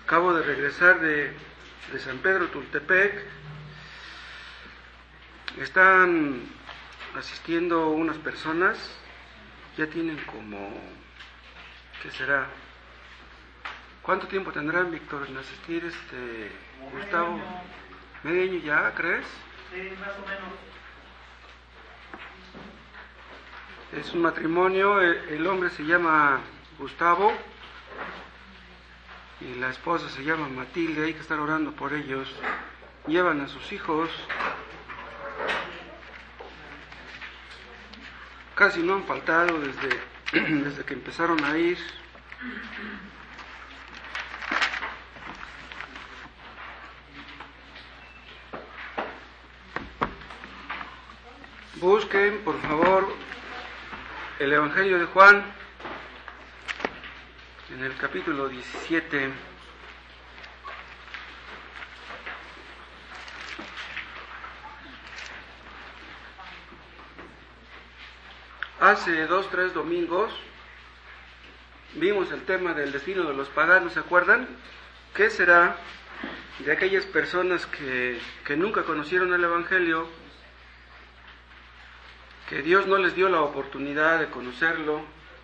Acabo de regresar de San Pedro Tultepec. Están asistiendo unas personas, ya tienen como, ¿qué será? ¿Cuánto tiempo tendrán, Víctor, en asistir, Gustavo? ¿Medio año ya, crees? Sí, más o menos. Es un matrimonio, el hombre se llama Gustavo y la esposa se llama Matilde. Hay que estar orando por ellos. Llevan a sus hijos. Casi no han faltado desde que empezaron a ir. Busquen, por favor, el Evangelio de Juan, en el capítulo 17. Hace 2-3 domingos vimos el tema del destino de los paganos, ¿se acuerdan? ¿Qué será de aquellas personas que nunca conocieron el Evangelio, que Dios no les dio la oportunidad de conocerlo?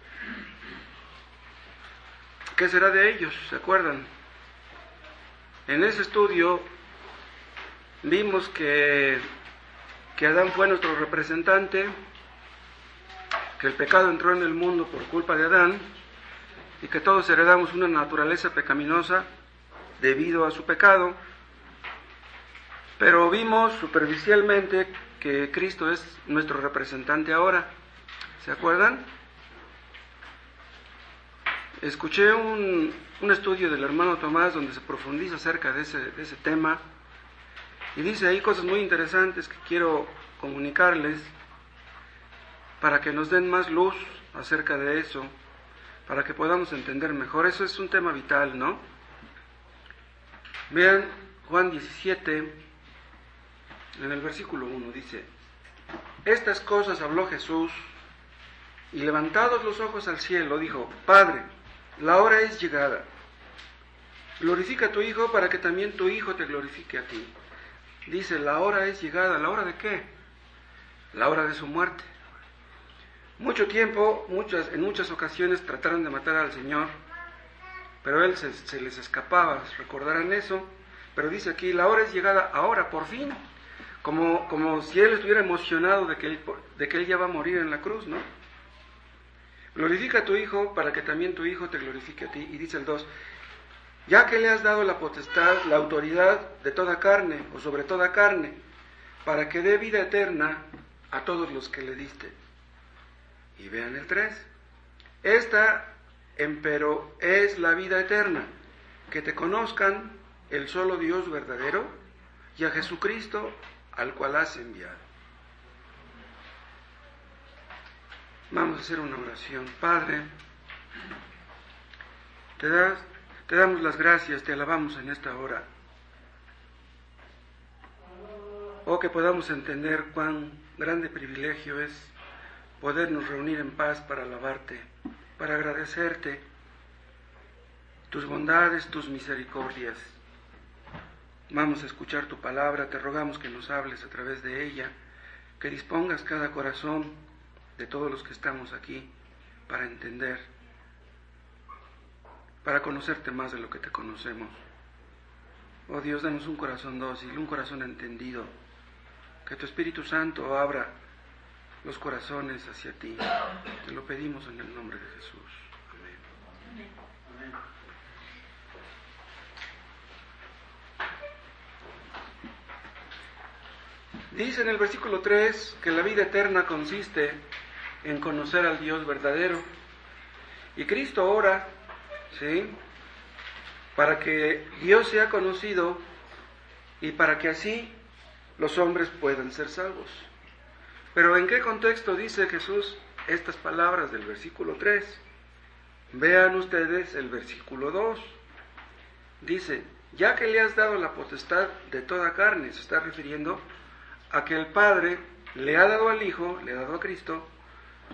¿Qué será de ellos? ¿Se acuerdan? En ese estudio vimos que Adán fue nuestro representante, que el pecado entró en el mundo por culpa de Adán y que todos heredamos una naturaleza pecaminosa debido a su pecado. Pero vimos superficialmente que Cristo es nuestro representante ahora. ¿Se acuerdan? Escuché un estudio del hermano Tomás donde se profundiza acerca de ese tema y dice ahí cosas muy interesantes que quiero comunicarles para que nos den más luz acerca de eso, para que podamos entender mejor. Eso es un tema vital, ¿no? Vean Juan 17, en el versículo 1 dice: estas cosas habló Jesús, y levantados los ojos al cielo, dijo: Padre, la hora es llegada. Glorifica a tu Hijo para que también tu Hijo te glorifique a ti. Dice, la hora es llegada. ¿La hora de qué? La hora de su muerte. Mucho tiempo, en muchas ocasiones trataron de matar al Señor, pero Él se les escapaba, recordarán eso. Pero dice aquí, la hora es llegada ahora, por fin. Como si Él estuviera emocionado de que él ya va a morir en la cruz, ¿no? Glorifica a tu Hijo para que también tu Hijo te glorifique a ti. Y dice el 2, ya que le has dado la potestad, la autoridad de toda carne, o sobre toda carne, para que dé vida eterna a todos los que le diste. Y vean el 3, esta, empero, es la vida eterna, que te conozcan el solo Dios verdadero y a Jesucristo, al cual has enviado. Vamos a hacer una oración. Padre, te damos las gracias, te alabamos en esta hora. Oh, que podamos entender cuán grande privilegio es podernos reunir en paz para alabarte, para agradecerte tus bondades, tus misericordias. Vamos a escuchar tu palabra, te rogamos que nos hables a través de ella, que dispongas cada corazón de todos los que estamos aquí para entender, para conocerte más de lo que te conocemos. Oh Dios, danos un corazón dócil, un corazón entendido, que tu Espíritu Santo abra los corazones hacia ti. Te lo pedimos en el nombre de Jesús. Amén. Amén. Dice en el versículo 3 que la vida eterna consiste en conocer al Dios verdadero. Y Cristo ora, ¿sí?, para que Dios sea conocido y para que así los hombres puedan ser salvos. Pero ¿en qué contexto dice Jesús estas palabras del versículo 3? Vean ustedes el versículo 2. Dice, ya que le has dado la potestad de toda carne, se está refiriendo a que el Padre le ha dado al Hijo, le ha dado a Cristo,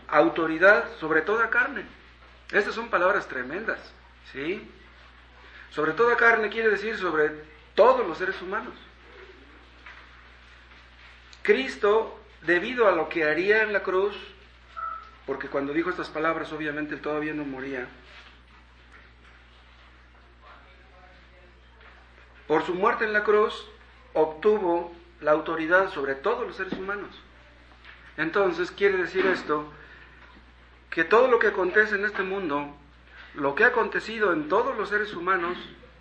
autoridad sobre toda carne. Estas son palabras tremendas, ¿sí? Sobre toda carne quiere decir sobre todos los seres humanos. Cristo, debido a lo que haría en la cruz, porque cuando dijo estas palabras, obviamente él todavía no moría, por su muerte en la cruz, obtuvo la autoridad sobre todos los seres humanos. Entonces, quiere decir esto, que todo lo que acontece en este mundo, lo que ha acontecido en todos los seres humanos,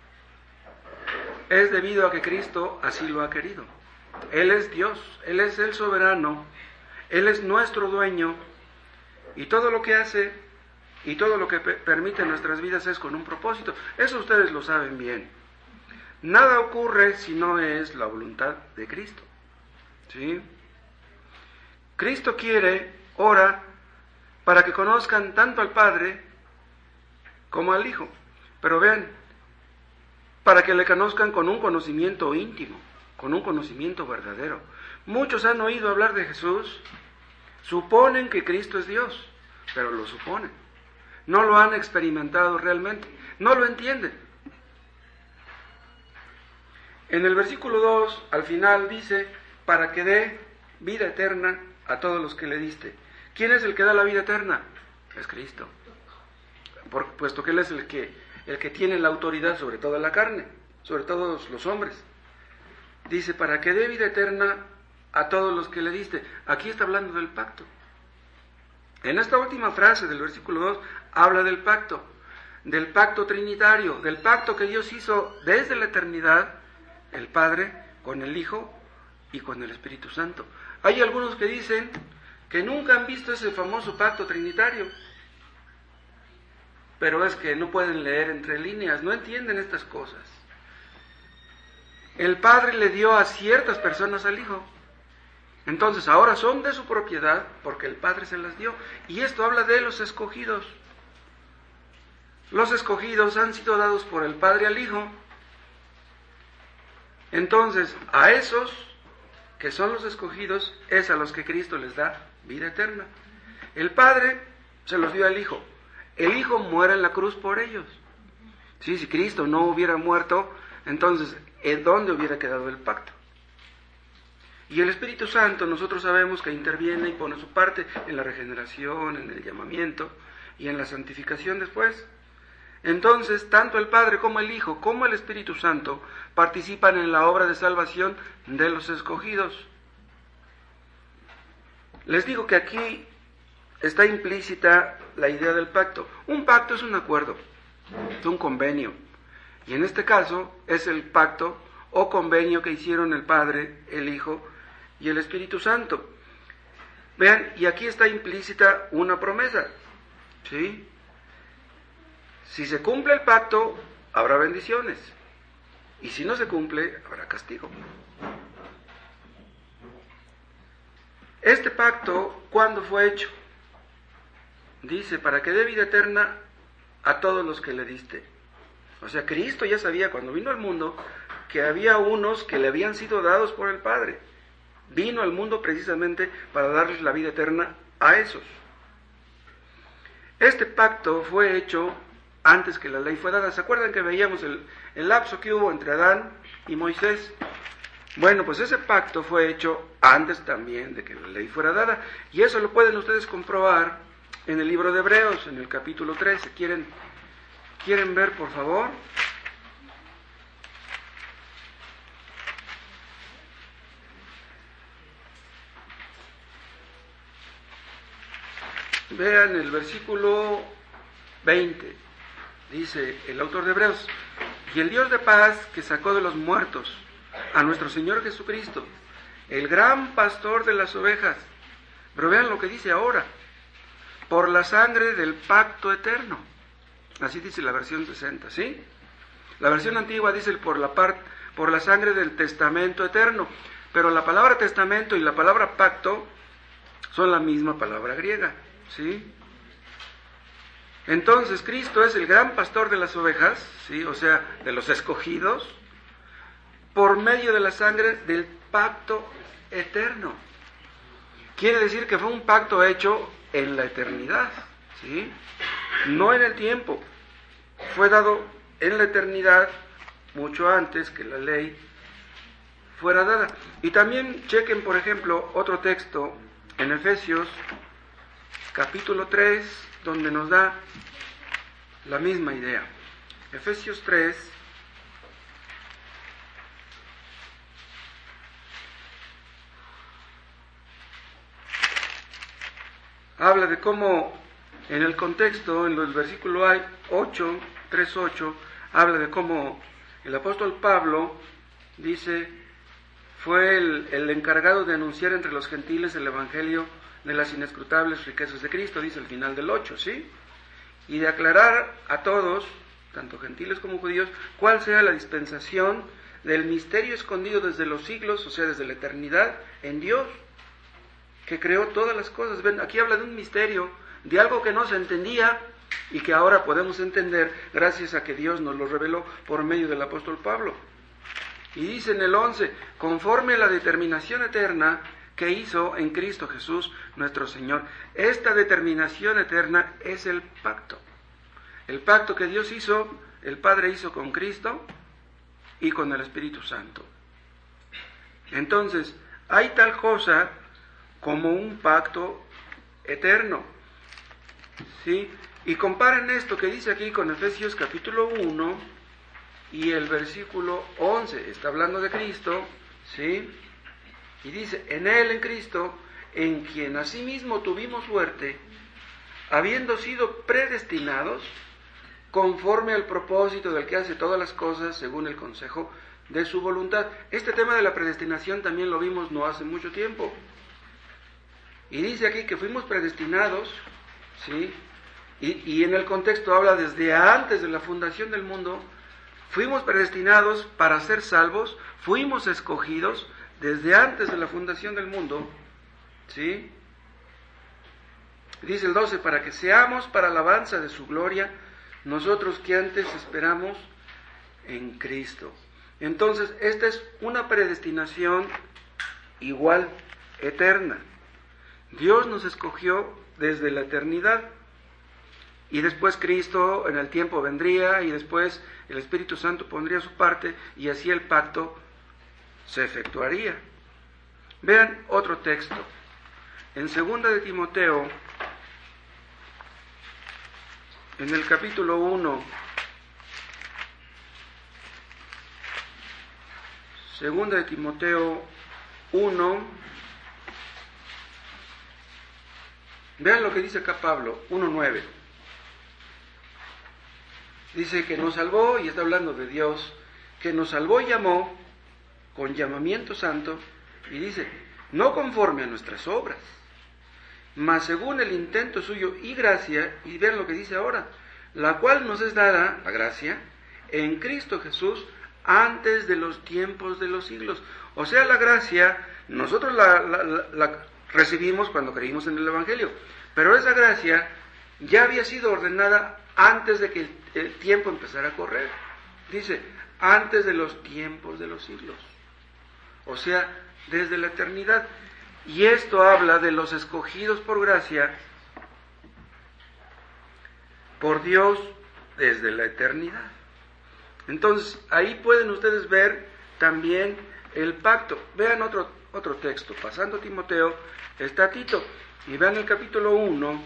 es debido a que Cristo así lo ha querido. Él es Dios, Él es el soberano, Él es nuestro dueño, y todo lo que hace y todo lo que permite en nuestras vidas es con un propósito. Eso ustedes lo saben bien. Nada ocurre si no es la voluntad de Cristo. ¿Sí? Cristo ora para que conozcan tanto al Padre como al Hijo. Pero vean, para que le conozcan con un conocimiento íntimo, con un conocimiento verdadero. Muchos han oído hablar de Jesús, suponen que Cristo es Dios, pero lo suponen. No lo han experimentado realmente, no lo entienden. En el versículo 2, al final dice, para que dé vida eterna a todos los que le diste. ¿Quién es el que da la vida eterna? Es Cristo. Puesto que Él es el que tiene la autoridad sobre toda la carne, sobre todos los hombres. Dice, para que dé vida eterna a todos los que le diste. Aquí está hablando del pacto. En esta última frase del versículo 2, habla del pacto trinitario, del pacto que Dios hizo desde la eternidad, el Padre con el Hijo y con el Espíritu Santo. Hay algunos que dicen que nunca han visto ese famoso pacto trinitario, pero es que no pueden leer entre líneas, no entienden estas cosas. El Padre le dio a ciertas personas al Hijo, entonces ahora son de su propiedad porque el Padre se las dio, y esto habla de los escogidos. Los escogidos han sido dados por el Padre al Hijo. Entonces, a esos que son los escogidos, es a los que Cristo les da vida eterna. El Padre se los dio al Hijo. El Hijo muere en la cruz por ellos. Sí, si Cristo no hubiera muerto, entonces, ¿en dónde hubiera quedado el pacto? Y el Espíritu Santo, nosotros sabemos que interviene y pone su parte en la regeneración, en el llamamiento y en la santificación después. Entonces, tanto el Padre como el Hijo, como el Espíritu Santo, participan en la obra de salvación de los escogidos. Les digo que aquí está implícita la idea del pacto. Un pacto es un acuerdo, es un convenio. Y en este caso es el pacto o convenio que hicieron el Padre, el Hijo y el Espíritu Santo. Vean, y aquí está implícita una promesa, ¿sí? Si se cumple el pacto, habrá bendiciones. Y si no se cumple, habrá castigo. Este pacto, ¿cuándo fue hecho? Dice, para que dé vida eterna a todos los que le diste. O sea, Cristo ya sabía cuando vino al mundo que había unos que le habían sido dados por el Padre. Vino al mundo precisamente para darles la vida eterna a esos. Este pacto fue hecho antes que la ley fue dada. ¿Se acuerdan que veíamos el lapso que hubo entre Adán y Moisés? Bueno, pues ese pacto fue hecho antes también de que la ley fuera dada. Y eso lo pueden ustedes comprobar en el libro de Hebreos, en el capítulo 13. ¿Quieren ver, por favor? Vean el versículo 20. Dice el autor de Hebreos, y el Dios de paz que sacó de los muertos a nuestro Señor Jesucristo, el gran pastor de las ovejas. Pero vean lo que dice ahora, por la sangre del pacto eterno. Así dice la versión 60, ¿sí? La versión antigua dice por la sangre del testamento eterno. Pero la palabra testamento y la palabra pacto son la misma palabra griega, ¿sí? Entonces Cristo es el gran pastor de las ovejas, ¿sí? O sea, de los escogidos, por medio de la sangre del pacto eterno. Quiere decir que fue un pacto hecho en la eternidad, ¿sí? No en el tiempo. Fue dado en la eternidad, mucho antes que la ley fuera dada. Y también chequen, por ejemplo, otro texto en Efesios capítulo 3, donde nos da la misma idea. Efesios 3, habla de cómo, en el contexto, en el versículo 8, 3:8, habla de cómo el apóstol Pablo, dice, fue el encargado de anunciar entre los gentiles el evangelio de las inescrutables riquezas de Cristo, dice al final del 8, ¿sí? Y de aclarar a todos, tanto gentiles como judíos, cuál sea la dispensación del misterio escondido desde los siglos, o sea, desde la eternidad, en Dios, que creó todas las cosas. Ven, aquí habla de un misterio, de algo que no se entendía y que ahora podemos entender gracias a que Dios nos lo reveló por medio del apóstol Pablo. Y dice en el 11, conforme a la determinación eterna que hizo en Cristo Jesús nuestro Señor. Esta determinación eterna es el pacto que Dios hizo, el Padre hizo con Cristo y con el Espíritu Santo. Entonces, hay tal cosa como un pacto eterno, ¿sí? Y comparen esto que dice aquí con Efesios capítulo 1 y el versículo 11, está hablando de Cristo, ¿sí? Y dice, en Él, en Cristo, en quien asimismo tuvimos suerte, habiendo sido predestinados, conforme al propósito del que hace todas las cosas según el consejo de su voluntad. Este tema de la predestinación también lo vimos no hace mucho tiempo. Y dice aquí que fuimos predestinados, ¿sí? Y en el contexto habla desde antes de la fundación del mundo, fuimos predestinados para ser salvos, fuimos escogidos desde antes de la fundación del mundo, ¿sí? Dice el 12, para que seamos para alabanza de su gloria, nosotros que antes esperamos en Cristo. Entonces, esta es una predestinación igual, eterna. Dios nos escogió desde la eternidad, y después Cristo en el tiempo vendría, y después el Espíritu Santo pondría su parte, y así el pacto se efectuaría. Vean otro texto. En 2 de Timoteo, en el capítulo 1, 2 de Timoteo 1, vean lo que dice acá Pablo, 1:9. Dice que nos salvó, y está hablando de Dios, que nos salvó y llamó con llamamiento santo, y dice, no conforme a nuestras obras, mas según el intento suyo y gracia, y vean lo que dice ahora, la cual nos es dada, la gracia, en Cristo Jesús, antes de los tiempos de los siglos. O sea, la gracia, nosotros la recibimos cuando creímos en el Evangelio, pero esa gracia ya había sido ordenada antes de que el tiempo empezara a correr. Dice, antes de los tiempos de los siglos. O sea, desde la eternidad. Y esto habla de los escogidos por gracia, por Dios, desde la eternidad. Entonces, ahí pueden ustedes ver también el pacto. Vean otro texto. Pasando Timoteo, está Tito. Y vean el capítulo 1.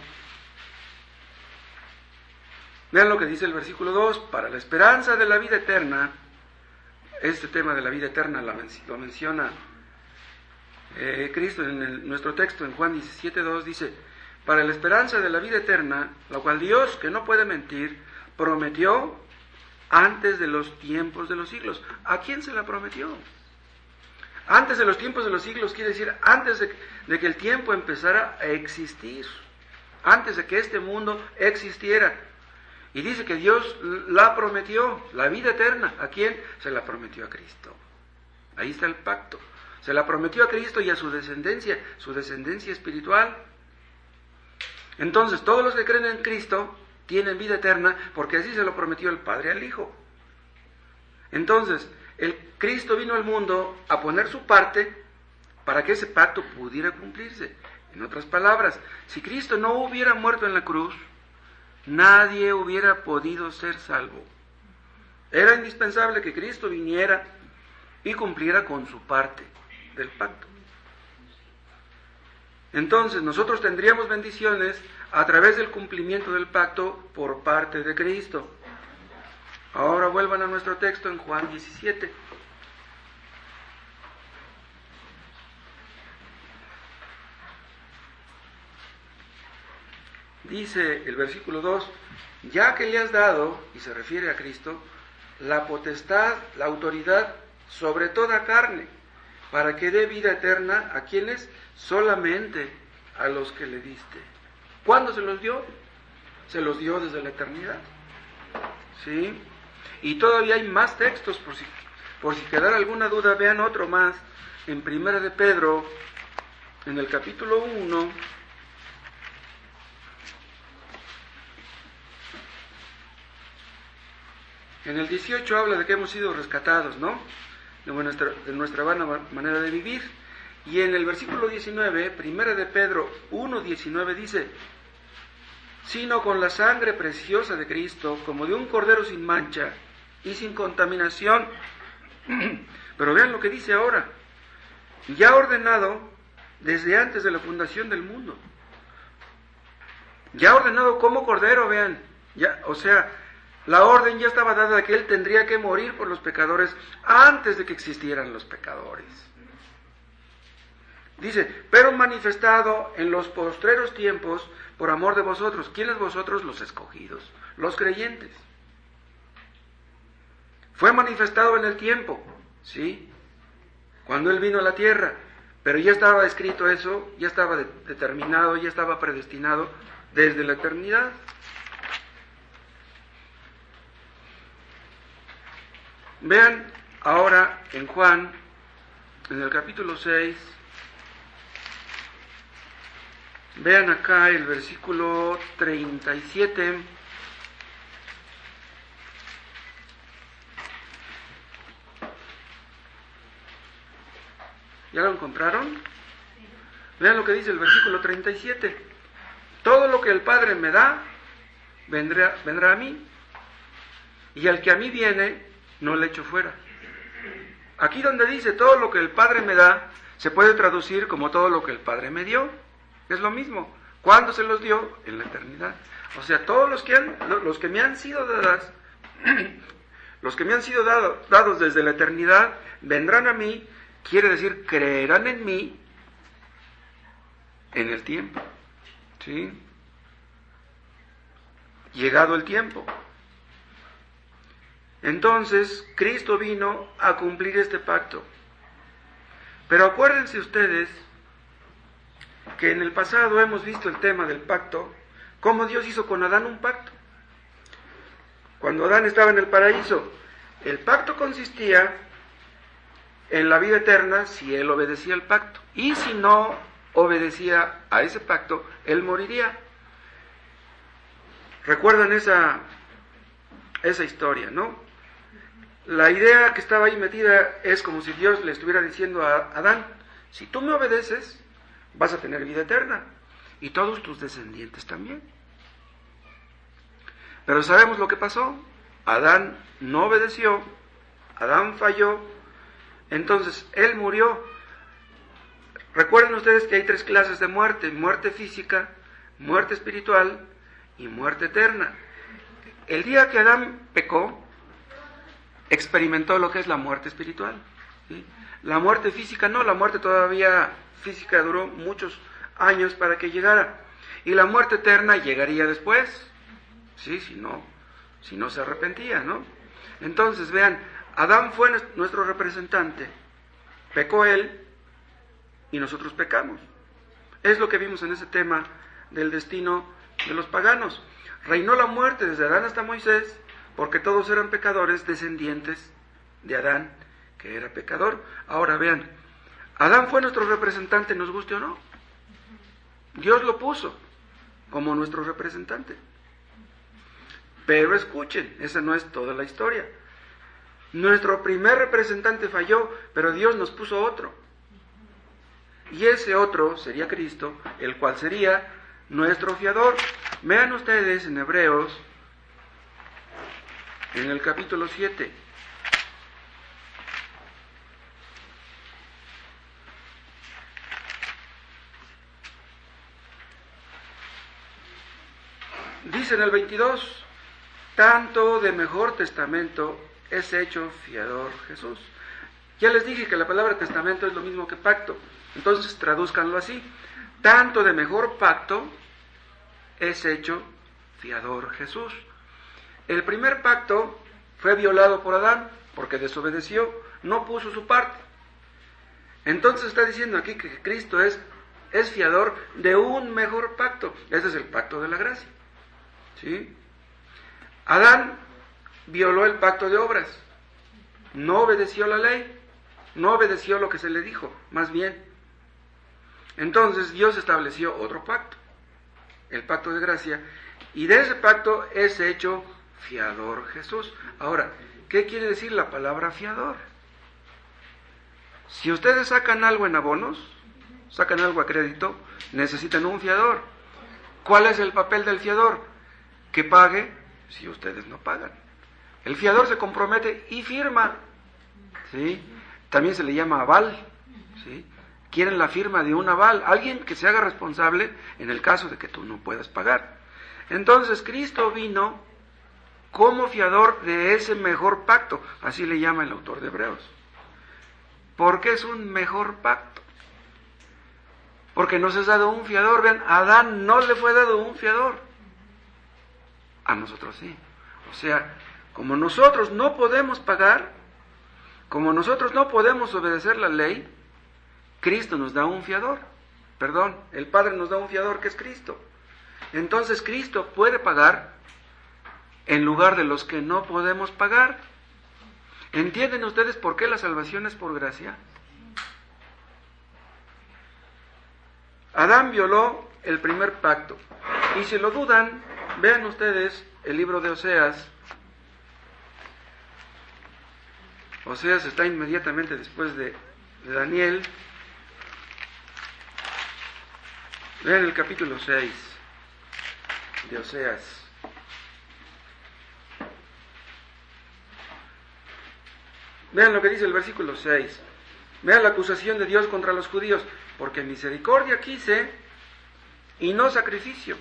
Vean lo que dice el versículo 2. Para la esperanza de la vida eterna. Este tema de la vida eterna lo menciona Cristo en nuestro texto, en Juan 17:2, dice, para la esperanza de la vida eterna, la cual Dios, que no puede mentir, prometió antes de los tiempos de los siglos. ¿A quién se la prometió? Antes de los tiempos de los siglos quiere decir antes de que el tiempo empezara a existir, antes de que este mundo existiera. Y dice que Dios la prometió, la vida eterna. ¿A quién? Se la prometió a Cristo. Ahí está el pacto. Se la prometió a Cristo y a su descendencia espiritual. Entonces, todos los que creen en Cristo tienen vida eterna, porque así se lo prometió el Padre al Hijo. Entonces, el Cristo vino al mundo a poner su parte para que ese pacto pudiera cumplirse. En otras palabras, si Cristo no hubiera muerto en la cruz, nadie hubiera podido ser salvo. Era indispensable que Cristo viniera y cumpliera con su parte del pacto. Entonces nosotros tendríamos bendiciones a través del cumplimiento del pacto por parte de Cristo. Ahora vuelvan a nuestro texto en Juan 17. Dice el versículo 2, ya que le has dado, y se refiere a Cristo, la potestad, la autoridad sobre toda carne, para que dé vida eterna a quienes solamente a los que le diste. ¿Cuándo se los dio? Se los dio desde la eternidad. ¿Sí? Y todavía hay más textos, por si quedara alguna duda, vean otro más, en 1 de Pedro, en el capítulo 1, en el 18 habla de que hemos sido rescatados, ¿no? De nuestra vana manera de vivir. Y en el versículo 19, 1 de Pedro 1:19 dice, sino con la sangre preciosa de Cristo, como de un cordero sin mancha y sin contaminación. Pero vean lo que dice ahora, ya ordenado desde antes de la fundación del mundo. Ya ordenado como cordero, vean, ya, o sea, la orden ya estaba dada de que Él tendría que morir por los pecadores antes de que existieran los pecadores. Dice, pero manifestado en los postreros tiempos por amor de vosotros. ¿Quiénes vosotros? Los escogidos, los creyentes. Fue manifestado en el tiempo, ¿sí? Cuando Él vino a la tierra, pero ya estaba escrito eso, ya estaba determinado, ya estaba predestinado desde la eternidad. Vean ahora en Juan, en el capítulo 6, vean acá el versículo 37. ¿Ya lo encontraron? Vean lo que dice el versículo 37. Todo lo que el Padre me da, vendrá a mí. Y al que a mí viene, no le echo fuera. Aquí donde dice todo lo que el Padre me da, se puede traducir como todo lo que el Padre me dio. Es lo mismo. ¿Cuándo se los dio? En la eternidad. O sea, todos los que me han sido dadas, los que me han sido dados desde la eternidad, vendrán a mí, quiere decir, creerán en mí en el tiempo. ¿Sí? Llegado el tiempo. Entonces, Cristo vino a cumplir este pacto. Pero acuérdense ustedes que en el pasado hemos visto el tema del pacto, cómo Dios hizo con Adán un pacto. Cuando Adán estaba en el paraíso, el pacto consistía en la vida eterna si él obedecía al pacto. Y si no obedecía a ese pacto, él moriría. ¿Recuerdan esa historia, no? La idea que estaba ahí metida es como si Dios le estuviera diciendo a Adán, si tú me obedeces, vas a tener vida eterna, y todos tus descendientes también. Pero sabemos lo que pasó. Adán no obedeció, Adán falló, entonces él murió. Recuerden ustedes que hay 3 clases de muerte: muerte física, muerte espiritual y muerte eterna. El día que Adán pecó, experimentó lo que es la muerte espiritual, ¿sí? La muerte física no, la muerte todavía física duró muchos años para que llegara, y la muerte eterna llegaría después, ¿sí? Si no se arrepentía, ¿no? Entonces vean, Adán fue nuestro representante, pecó él y nosotros pecamos. Es lo que vimos en ese tema del destino de los paganos. Reinó la muerte desde Adán hasta Moisés, porque todos eran pecadores, descendientes de Adán, que era pecador. Ahora vean, Adán fue nuestro representante, nos guste o no. Dios lo puso como nuestro representante. Pero escuchen, esa no es toda la historia. Nuestro primer representante falló, pero Dios nos puso otro. Y ese otro sería Cristo, el cual sería nuestro fiador. Vean ustedes en Hebreos en el capítulo 7. Dice en el 22, tanto de mejor testamento es hecho fiador Jesús. Ya les dije que la palabra testamento es lo mismo que pacto, entonces tradúzcanlo así. Tanto de mejor pacto es hecho fiador Jesús. El primer pacto fue violado por Adán porque desobedeció, no puso su parte. Entonces está diciendo aquí que Cristo es fiador de un mejor pacto. Ese es el pacto de la gracia. ¿Sí? Adán violó el pacto de obras, no obedeció la ley, no obedeció lo que se le dijo, más bien. Entonces Dios estableció otro pacto, el pacto de gracia, y de ese pacto es hecho fiador Jesús. Ahora, ¿qué quiere decir la palabra fiador? Si ustedes sacan algo en abonos, sacan algo a crédito, necesitan un fiador. ¿Cuál es el papel del fiador? Que pague si ustedes no pagan. El fiador se compromete y firma, ¿sí? También se le llama aval, ¿sí? Quieren la firma de un aval, alguien que se haga responsable en el caso de que tú no puedas pagar. Entonces Cristo vino como fiador de ese mejor pacto, así le llama el autor de Hebreos. ¿Por qué es un mejor pacto? Porque nos es dado un fiador. Vean, a Adán no le fue dado un fiador, a nosotros sí. O sea, como nosotros no podemos pagar, como nosotros no podemos obedecer la ley, Cristo nos da un fiador. Perdón, el Padre nos da un fiador que es Cristo. Entonces Cristo puede pagar en lugar de los que no podemos pagar. ¿Entienden ustedes por qué la salvación es por gracia? Adán violó el primer pacto. Y si lo dudan, vean ustedes el libro de Oseas. Oseas está inmediatamente después de Daniel. Vean el capítulo 6 de Oseas. Vean lo que dice el versículo 6. Vean la acusación de Dios contra los judíos. Porque misericordia quise y no sacrificio.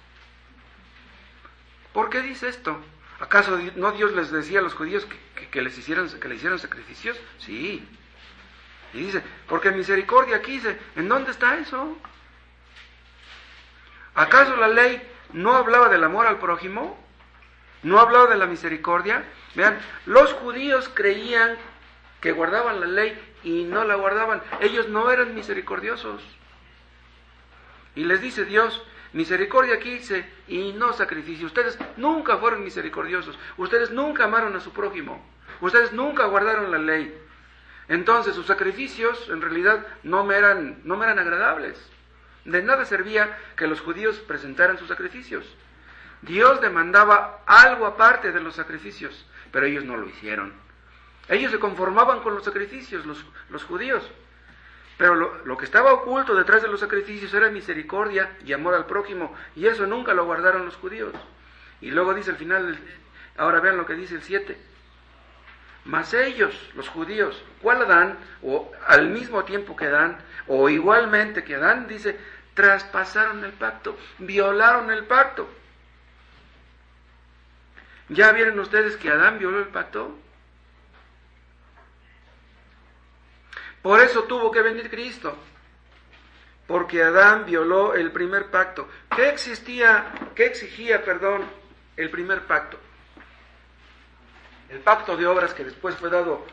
¿Por qué dice esto? ¿Acaso no Dios les decía a los judíos que le hicieran sacrificios? Sí. Y dice, porque misericordia quise. ¿En dónde está eso? ¿Acaso la ley no hablaba del amor al prójimo? ¿No hablaba de la misericordia? Vean, los judíos creían que guardaban la ley y no la guardaban. Ellos no eran misericordiosos. Y les dice Dios, misericordia quise y no sacrificio. Ustedes nunca fueron misericordiosos. Ustedes nunca amaron a su prójimo. Ustedes nunca guardaron la ley. Entonces sus sacrificios en realidad no me eran agradables. De nada servía que los judíos presentaran sus sacrificios. Dios demandaba algo aparte de los sacrificios, pero ellos no lo hicieron. Ellos se conformaban con los sacrificios, los judíos. Pero lo que estaba oculto detrás de los sacrificios era misericordia y amor al prójimo, y eso nunca lo guardaron los judíos. Y luego dice al final, ahora vean lo que dice el 7. Mas ellos, los judíos, ¿cuál Adán? O al mismo tiempo que Adán, o igualmente que Adán, dice, traspasaron el pacto, violaron el pacto. ¿Ya vieron ustedes que Adán violó el pacto? Por eso tuvo que venir Cristo, porque Adán violó el primer pacto. ¿Qué exigía, el primer pacto? El pacto de obras que después fue dado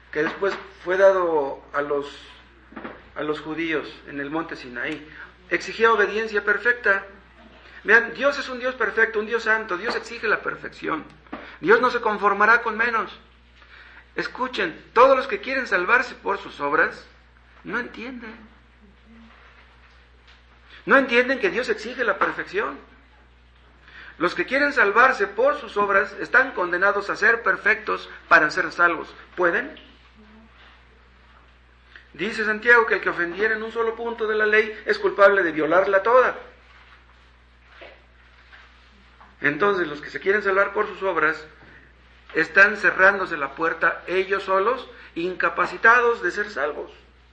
a los judíos en el monte Sinaí. Exigía obediencia perfecta. Vean, Dios es un Dios perfecto, un Dios santo. Dios exige la perfección. Dios no se conformará con menos. Escuchen, todos los que quieren salvarse por sus obras, no entienden. No entienden que Dios exige la perfección. Los que quieren salvarse por sus obras están condenados a ser perfectos para ser salvos. ¿Pueden? Dice Santiago que el que ofendiera en un solo punto de la ley es culpable de violarla toda. Entonces, los que se quieren salvar por sus obras están cerrándose la puerta ellos solos, incapacitados de ser salvos.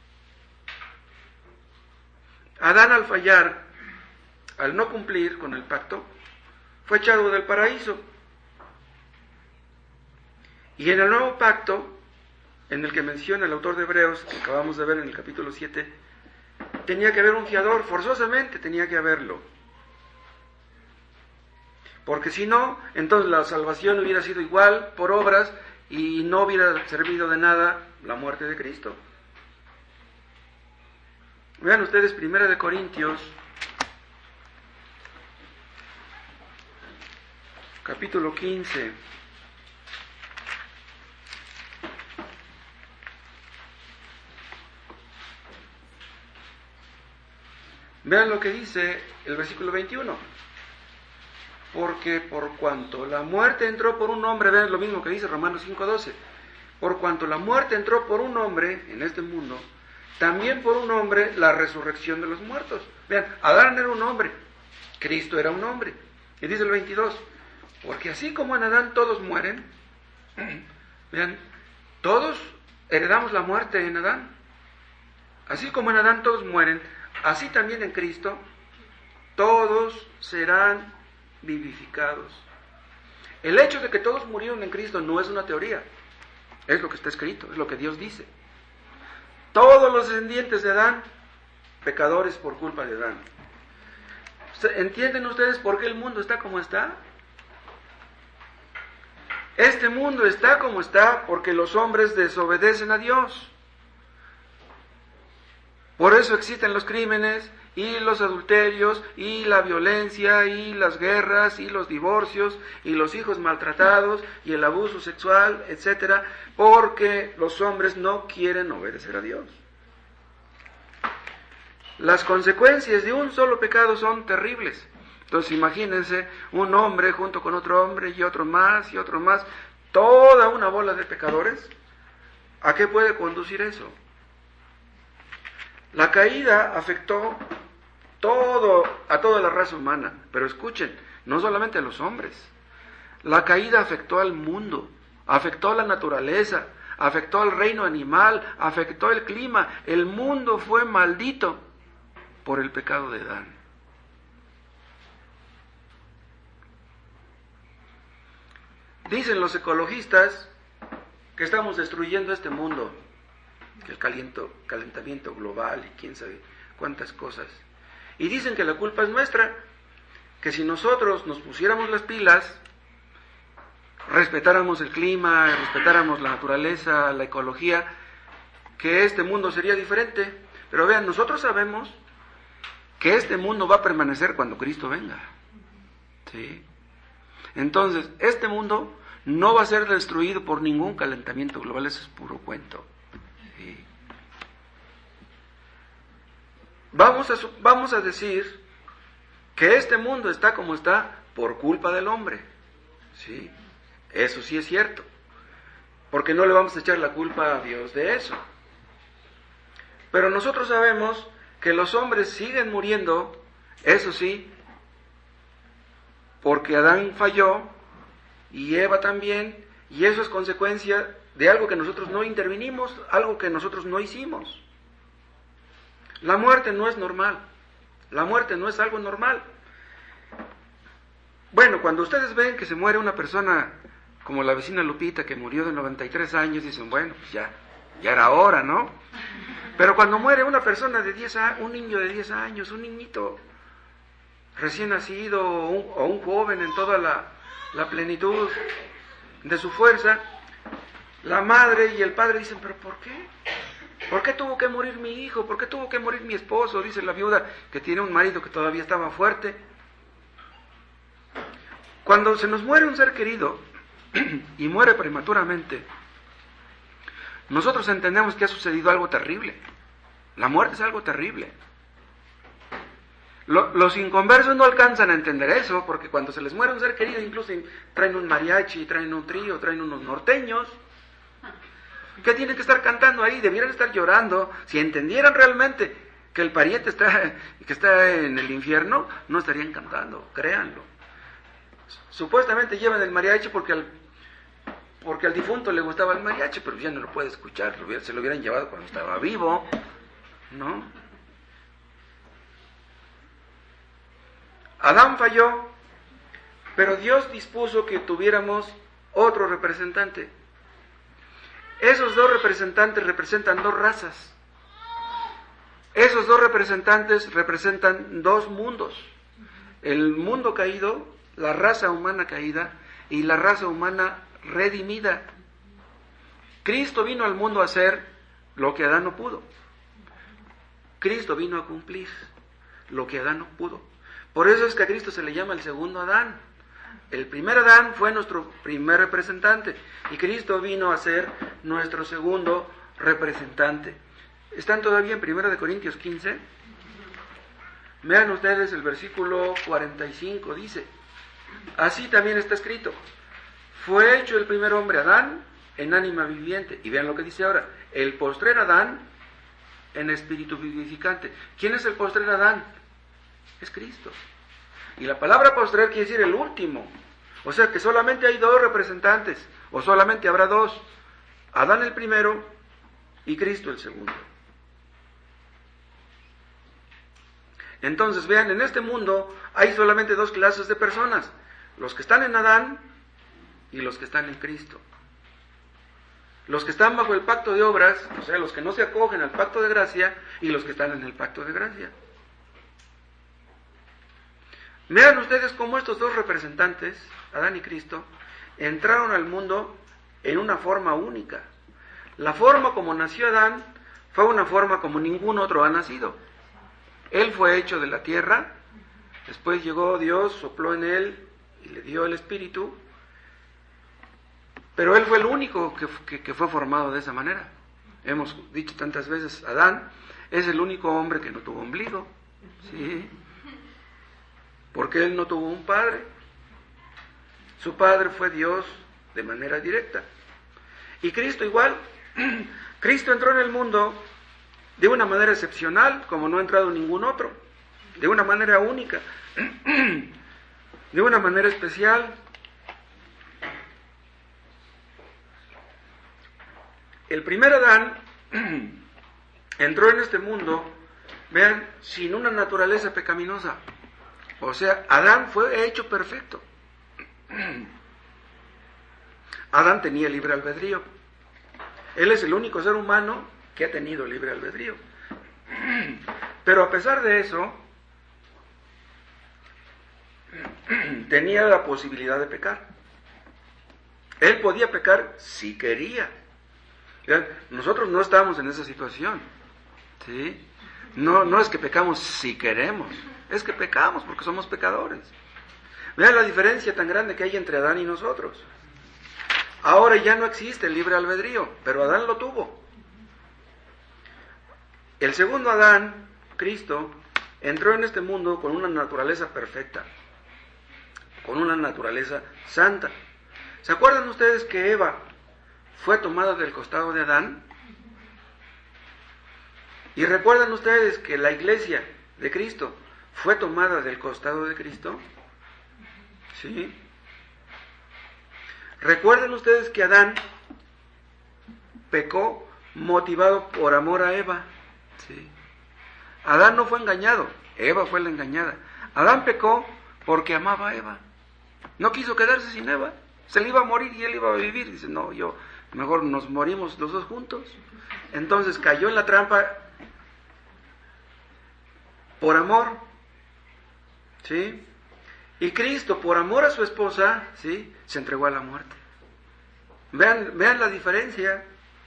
Adán, al fallar, al no cumplir con el pacto, fue echado del paraíso. Y en el nuevo pacto, en el que menciona el autor de Hebreos, que acabamos de ver en el capítulo 7, tenía que haber un fiador, forzosamente tenía que haberlo. Porque si no, entonces la salvación hubiera sido igual por obras y no hubiera servido de nada la muerte de Cristo. Vean ustedes 1 Corintios, capítulo 15. Vean lo que dice el versículo 21. Porque por cuanto la muerte entró por un hombre, vean lo mismo que dice Romanos 5:12. Por cuanto la muerte entró por un hombre en este mundo, también por un hombre la resurrección de los muertos. Vean, Adán era un hombre, Cristo era un hombre. Y dice el 22, porque así como en Adán todos mueren, vean, todos heredamos la muerte en Adán. Así como en Adán todos mueren, así también en Cristo todos serán vivificados. El hecho de que todos murieron en Cristo no es una teoría, es lo que está escrito, es lo que Dios dice. Todos los descendientes de Adán, pecadores por culpa de Adán. ¿Entienden ustedes por qué el mundo está como está? Este mundo está como está porque los hombres desobedecen a Dios. Por eso existen los crímenes y los adulterios y la violencia y las guerras y los divorcios y los hijos maltratados y el abuso sexual, etcétera, porque los hombres no quieren obedecer a Dios. Las consecuencias de un solo pecado son terribles. Entonces imagínense un hombre junto con otro hombre y otro más, toda una bola de pecadores. ¿A qué puede conducir eso? La caída afectó a toda la raza humana, pero escuchen, no solamente a los hombres. La caída afectó al mundo, afectó a la naturaleza, afectó al reino animal, afectó el clima. El mundo fue maldito por el pecado de Adán. Dicen los ecologistas que estamos destruyendo este mundo, el calentamiento global y quién sabe cuántas cosas. Y dicen que la culpa es nuestra, que si nosotros nos pusiéramos las pilas, respetáramos el clima, respetáramos la naturaleza, la ecología, que este mundo sería diferente. Pero vean, nosotros sabemos que este mundo va a permanecer cuando Cristo venga. ¿Sí? Entonces, este mundo no va a ser destruido por ningún calentamiento global, eso es puro cuento. ¿Sí? Vamos a decir que este mundo está como está por culpa del hombre. ¿Sí? Eso sí es cierto. Porque no le vamos a echar la culpa a Dios de eso. Pero nosotros sabemos que los hombres siguen muriendo, eso sí, porque Adán falló y Eva también, y eso es consecuencia de algo que nosotros no intervinimos, algo que nosotros no hicimos. La muerte no es normal, la muerte no es algo normal. Bueno, cuando ustedes ven que se muere una persona como la vecina Lupita, que murió de 93 años, dicen, bueno, pues ya era hora, ¿no? Pero cuando muere una persona de 10 años, un niño de 10 años, un niñito recién nacido o un joven en toda la plenitud de su fuerza, la madre y el padre dicen, ¿pero por qué? ¿Por qué tuvo que morir mi hijo? ¿Por qué tuvo que morir mi esposo? Dice la viuda que tiene un marido que todavía estaba fuerte. Cuando se nos muere un ser querido y muere prematuramente, nosotros entendemos que ha sucedido algo terrible. La muerte es algo terrible. Los inconversos no alcanzan a entender eso, porque cuando se les muere un ser querido, incluso traen un mariachi, traen un trío, traen unos norteños, que tienen que estar cantando ahí, debieran estar llorando. Si entendieran realmente que el pariente que está en el infierno, no estarían cantando, créanlo. Supuestamente llevan el mariachi porque porque al difunto le gustaba el mariachi, pero ya no lo puede escuchar, se lo hubieran llevado cuando estaba vivo, ¿no? Adán falló, pero Dios dispuso que tuviéramos otro representante. Esos dos representantes representan dos razas. Esos dos representantes representan dos mundos. El mundo caído, la raza humana caída y la raza humana redimida. Cristo vino al mundo a hacer lo que Adán no pudo. Cristo vino a cumplir lo que Adán no pudo. Por eso es que a Cristo se le llama el segundo Adán. El primer Adán fue nuestro primer representante y Cristo vino a ser nuestro segundo representante. ¿Están todavía en 1 Corintios 15? Vean ustedes el versículo 45, dice: así también está escrito, fue hecho el primer hombre Adán en ánima viviente. Y vean lo que dice ahora, el postrer Adán en espíritu vivificante. ¿Quién es el postrer Adán? Es Cristo. Y la palabra postrer quiere decir el último. O sea que solamente hay dos representantes, o solamente habrá dos: Adán el primero y Cristo el segundo. Entonces vean, en este mundo hay solamente dos clases de personas: los que están en Adán y los que están en Cristo. Los que están bajo el pacto de obras, o sea, los que no se acogen al pacto de gracia, y los que están en el pacto de gracia. Vean ustedes cómo estos dos representantes, Adán y Cristo, entraron al mundo en una forma única. La forma como nació Adán fue una forma como ningún otro ha nacido. Él fue hecho de la tierra, después llegó Dios, sopló en él y le dio el espíritu, pero él fue el único que fue formado de esa manera. Hemos dicho tantas veces, Adán es el único hombre que no tuvo ombligo, ¿sí? Porque él no tuvo un padre. Su padre fue Dios de manera directa. Y Cristo igual. Cristo entró en el mundo de una manera excepcional, como no ha entrado ningún otro, de una manera única, de una manera especial. El primer Adán entró en este mundo, vean, sin una naturaleza pecaminosa. O sea, Adán fue hecho perfecto. Adán tenía libre albedrío. Él es el único ser humano que ha tenido libre albedrío. Pero a pesar de eso, tenía la posibilidad de pecar. Él podía pecar si quería. Nosotros no estamos en esa situación, ¿sí? No es que pecamos si queremos, es que pecamos porque somos pecadores. Vean la diferencia tan grande que hay entre Adán y nosotros. Ahora ya no existe el libre albedrío, pero Adán lo tuvo. El segundo Adán, Cristo, entró en este mundo con una naturaleza perfecta, con una naturaleza santa. ¿Se acuerdan ustedes que Eva fue tomada del costado de Adán? ¿Y recuerdan ustedes que la iglesia de Cristo fue tomada del costado de Cristo? ¿Sí? ¿Recuerdan ustedes que Adán pecó motivado por amor a Eva? ¿Sí? Adán no fue engañado, Eva fue la engañada. Adán pecó porque amaba a Eva. No quiso quedarse sin Eva. Se le iba a morir y él iba a vivir. Dice, no, mejor nos morimos los dos juntos. Entonces cayó en la trampa por amor, ¿sí? Y Cristo, por amor a su esposa, ¿sí?, se entregó a la muerte. Vean la diferencia.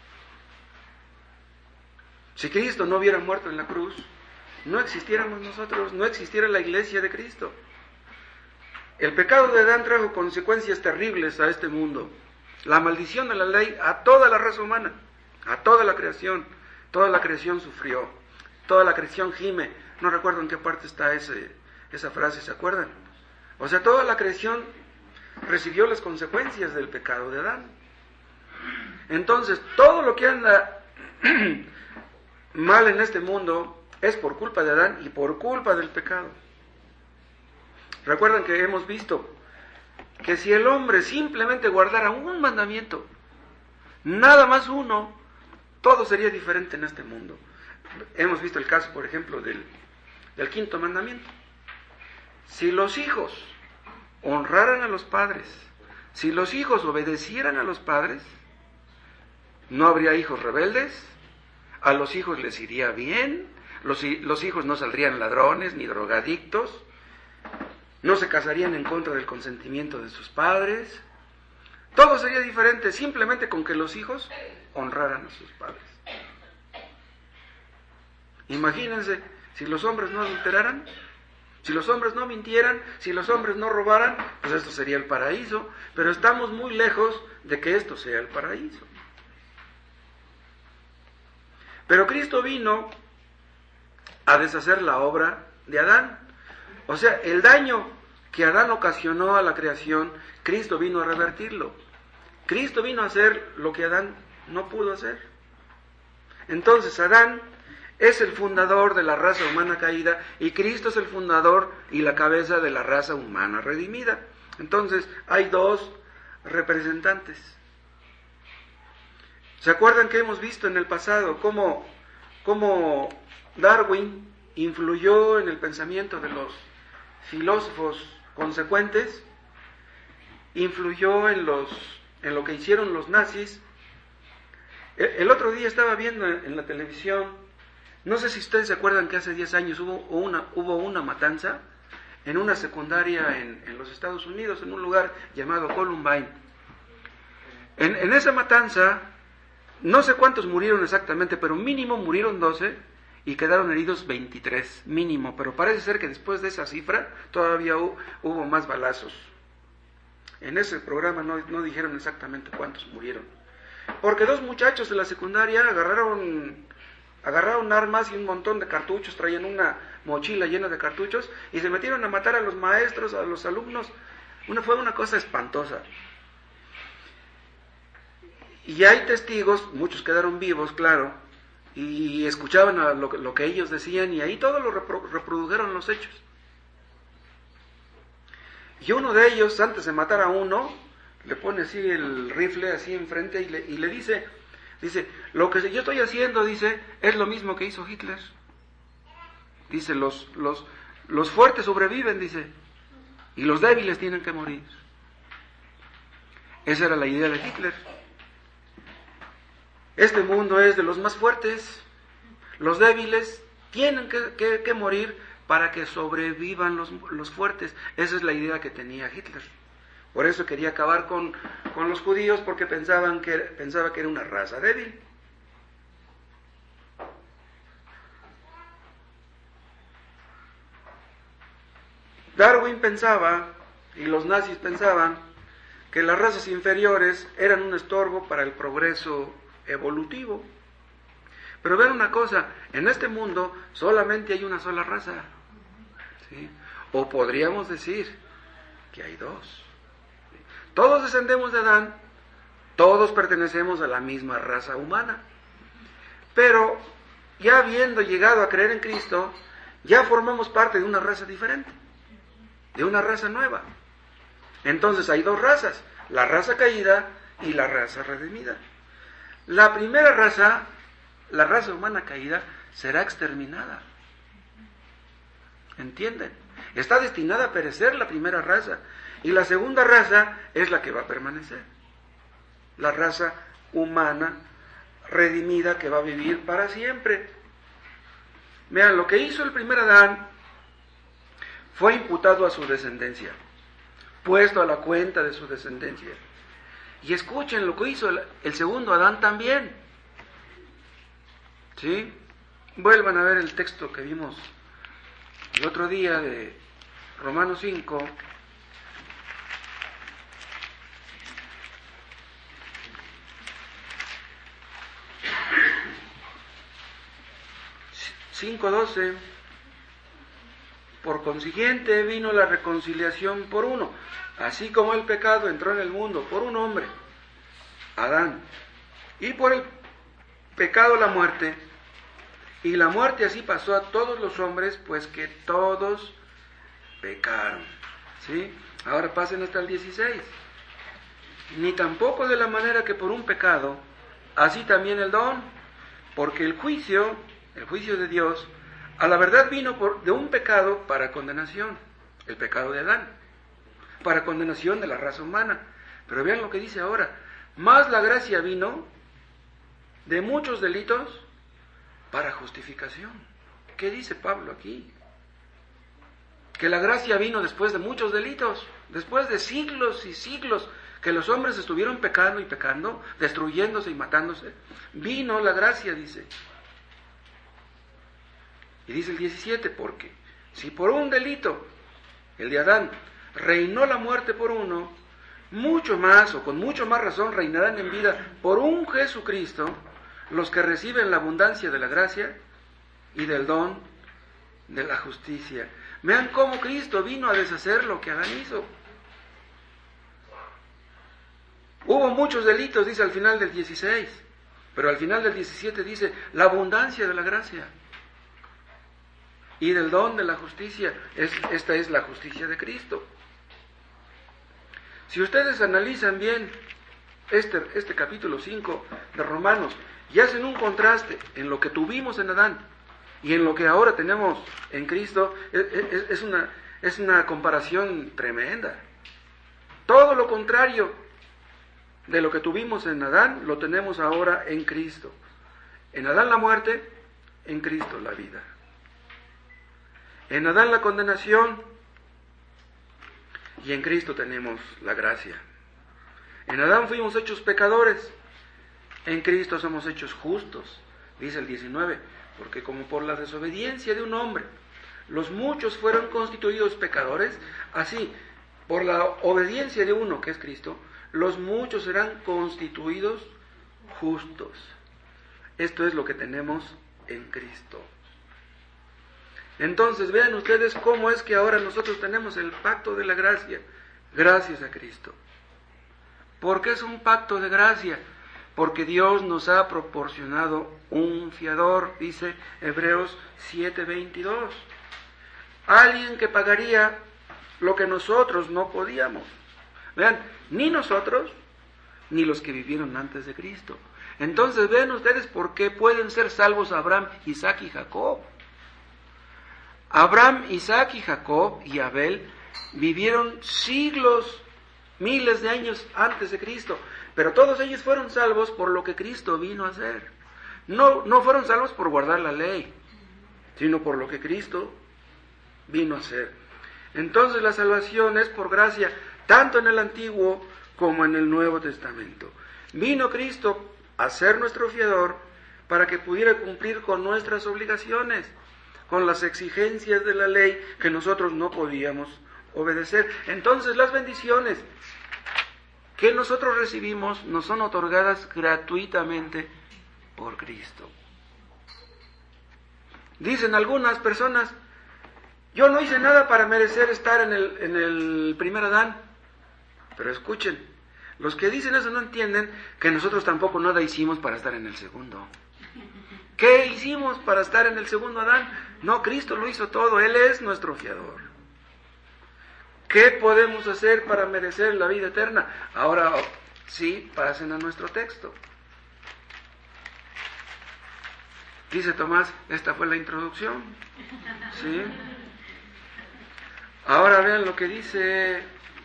Si Cristo no hubiera muerto en la cruz, no existiéramos nosotros, no existiera la iglesia de Cristo. El pecado de Adán trajo consecuencias terribles a este mundo. La maldición de la ley a toda la raza humana, a toda la creación. Toda la creación sufrió, toda la creación gime. No recuerdo en qué parte está esa frase, ¿se acuerdan? O sea, toda la creación recibió las consecuencias del pecado de Adán. Entonces, todo lo que anda mal en este mundo es por culpa de Adán y por culpa del pecado. Recuerdan que hemos visto que si el hombre simplemente guardara un mandamiento, nada más uno, todo sería diferente en este mundo. Hemos visto el caso, por ejemplo, del quinto mandamiento. Si los hijos honraran a los padres, si los hijos obedecieran a los padres, no habría hijos rebeldes, a los hijos les iría bien, los hijos no saldrían ladrones ni drogadictos, no se casarían en contra del consentimiento de sus padres, todo sería diferente simplemente con que los hijos honraran a sus padres. Imagínense, si los hombres no adulteraran, si los hombres no mintieran, si los hombres no robaran, pues esto sería el paraíso, pero estamos muy lejos de que esto sea el paraíso. Pero Cristo vino a deshacer la obra de Adán. O sea, el daño que Adán ocasionó a la creación, Cristo vino a revertirlo. Cristo vino a hacer lo que Adán no pudo hacer. Entonces Adán es el fundador de la raza humana caída y Cristo es el fundador y la cabeza de la raza humana redimida. Entonces hay dos representantes. ¿Se acuerdan que hemos visto en el pasado cómo Darwin influyó en el pensamiento de los filósofos consecuentes? Influyó en lo que hicieron los nazis. El otro día estaba viendo en la televisión, no sé si ustedes se acuerdan que hace 10 años hubo una matanza en una secundaria en los Estados Unidos, en un lugar llamado Columbine. En esa matanza, no sé cuántos murieron exactamente, pero mínimo murieron 12 y quedaron heridos 23, mínimo. Pero parece ser que después de esa cifra todavía hubo más balazos. En ese programa no dijeron exactamente cuántos murieron. Porque dos muchachos de la secundaria agarraron armas y un montón de cartuchos, traían una mochila llena de cartuchos y se metieron a matar a los maestros, a los alumnos. Fue una cosa espantosa. Y hay testigos, muchos quedaron vivos, claro, y escuchaban lo que ellos decían, y ahí todos lo reprodujeron los hechos. Y uno de ellos, antes de matar a uno, le pone así el rifle así enfrente y le dice, lo que yo estoy haciendo, dice, es lo mismo que hizo Hitler. Dice, los fuertes sobreviven, dice, y los débiles tienen que morir. Esa era la idea de Hitler. Este mundo es de los más fuertes, los débiles tienen que morir para que sobrevivan los fuertes. Esa es la idea que tenía Hitler. Por eso quería acabar con los judíos, porque pensaba que era una raza débil. Darwin pensaba, y los nazis pensaban, que las razas inferiores eran un estorbo para el progreso evolutivo. Pero vean una cosa, en este mundo solamente hay una sola raza, ¿sí? O podríamos decir que hay dos. Todos descendemos de Adán, todos pertenecemos a la misma raza humana. Pero ya habiendo llegado a creer en Cristo, ya formamos parte de una raza diferente, de una raza nueva. Entonces hay dos razas, la raza caída y la raza redimida. La primera raza, la raza humana caída, será exterminada. ¿Entienden? Está destinada a perecer la primera raza. Y la segunda raza es la que va a permanecer. La raza humana redimida que va a vivir para siempre. Vean, lo que hizo el primer Adán fue imputado a su descendencia, puesto a la cuenta de su descendencia. Y escuchen lo que hizo el segundo Adán también. ¿Sí? Vuelvan a ver el texto que vimos el otro día de Romanos 5. 5:12. Por consiguiente vino la reconciliación por uno, así como el pecado entró en el mundo por un hombre, Adán, y por el pecado la muerte, y la muerte así pasó a todos los hombres, pues que todos pecaron. ¿Sí? Ahora pasen hasta el 16. Ni tampoco de la manera que por un pecado, así también el don, porque el juicio de Dios, a la verdad vino de un pecado para condenación, el pecado de Adán, para condenación de la raza humana. Pero vean lo que dice ahora, más la gracia vino de muchos delitos para justificación. ¿Qué dice Pablo aquí? Que la gracia vino después de muchos delitos, después de siglos y siglos que los hombres estuvieron pecando y pecando, destruyéndose y matándose. Vino la gracia, dice. Y dice el 17, porque si por un delito, el de Adán, reinó la muerte por uno, mucho más o con mucho más razón reinarán en vida por un Jesucristo los que reciben la abundancia de la gracia y del don de la justicia. Vean cómo Cristo vino a deshacer lo que Adán hizo. Hubo muchos delitos, dice al final del 16, pero al final del 17 dice la abundancia de la gracia y del don de la justicia. Esta es la justicia de Cristo. Si ustedes analizan bien este capítulo 5 de Romanos y hacen un contraste en lo que tuvimos en Adán y en lo que ahora tenemos en Cristo, es una comparación tremenda. Todo lo contrario de lo que tuvimos en Adán, lo tenemos ahora en Cristo. En Adán la muerte, en Cristo la vida. En Adán la condenación, y en Cristo tenemos la gracia. En Adán fuimos hechos pecadores, en Cristo somos hechos justos, dice el 19, porque como por la desobediencia de un hombre, los muchos fueron constituidos pecadores, así, por la obediencia de uno, que es Cristo, los muchos serán constituidos justos. Esto es lo que tenemos en Cristo. Entonces vean ustedes cómo es que ahora nosotros tenemos el pacto de la gracia, gracias a Cristo. ¿Por qué es un pacto de gracia? Porque Dios nos ha proporcionado un fiador, dice Hebreos 7:22. Alguien que pagaría lo que nosotros no podíamos. Vean, ni nosotros, ni los que vivieron antes de Cristo. Entonces vean ustedes por qué pueden ser salvos Abraham, Isaac y Jacob. Abraham, Isaac y Jacob y Abel vivieron siglos, miles de años antes de Cristo, pero todos ellos fueron salvos por lo que Cristo vino a hacer. No fueron salvos por guardar la ley, sino por lo que Cristo vino a hacer. Entonces la salvación es por gracia, tanto en el Antiguo como en el Nuevo Testamento. Vino Cristo a ser nuestro fiador para que pudiera cumplir con nuestras obligaciones, con las exigencias de la ley que nosotros no podíamos obedecer. Entonces las bendiciones que nosotros recibimos nos son otorgadas gratuitamente por Cristo. Dicen algunas personas, yo no hice nada para merecer estar en el primer Adán. Pero escuchen, los que dicen eso no entienden que nosotros tampoco nada hicimos para estar en el segundo. ¿Qué hicimos para estar en el segundo Adán? No, Cristo lo hizo todo, Él es nuestro fiador. ¿Qué podemos hacer para merecer la vida eterna? Ahora sí, pasen a nuestro texto. Dice Tomás, esta fue la introducción. ¿Sí? Ahora vean lo que dice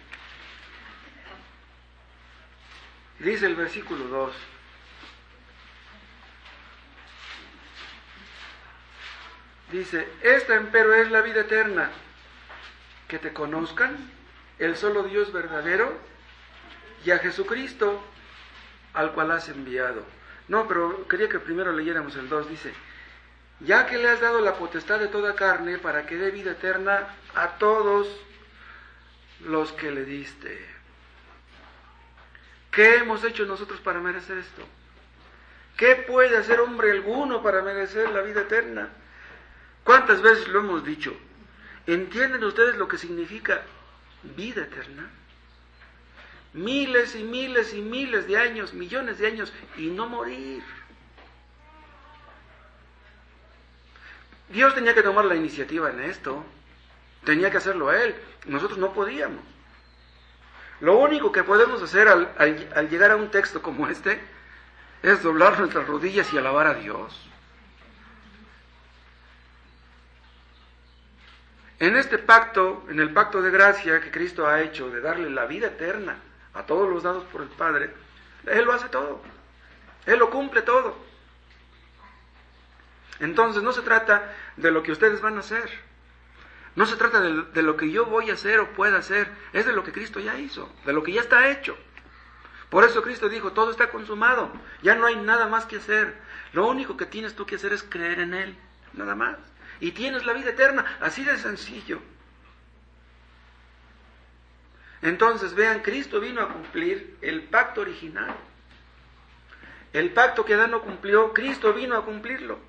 el versículo 2. Dice, esta empero es la vida eterna, que te conozcan, el solo Dios verdadero, y a Jesucristo, al cual has enviado. No, pero quería que primero leyéramos el 2, dice, ya que le has dado la potestad de toda carne, para que dé vida eterna a todos los que le diste. ¿Qué hemos hecho nosotros para merecer esto? ¿Qué puede hacer hombre alguno para merecer la vida eterna? ¿Cuántas veces lo hemos dicho? ¿Entienden ustedes lo que significa vida eterna? Miles y miles y miles de años, millones de años, y no morir. Dios tenía que tomar la iniciativa en esto. Tenía que hacerlo Él. Nosotros no podíamos. Lo único que podemos hacer al llegar a un texto como este es doblar nuestras rodillas y alabar a Dios. En este pacto, en el pacto de gracia que Cristo ha hecho de darle la vida eterna a todos los dados por el Padre, Él lo hace todo. Él lo cumple todo. Entonces no se trata de lo que ustedes van a hacer. No se trata de lo que yo voy a hacer o pueda hacer. Es de lo que Cristo ya hizo, de lo que ya está hecho. Por eso Cristo dijo, todo está consumado. Ya no hay nada más que hacer. Lo único que tienes tú que hacer es creer en Él. Nada más. Y tienes la vida eterna. Así de sencillo. Entonces, vean, Cristo vino a cumplir el pacto original. El pacto que Adán no cumplió, Cristo vino a cumplirlo.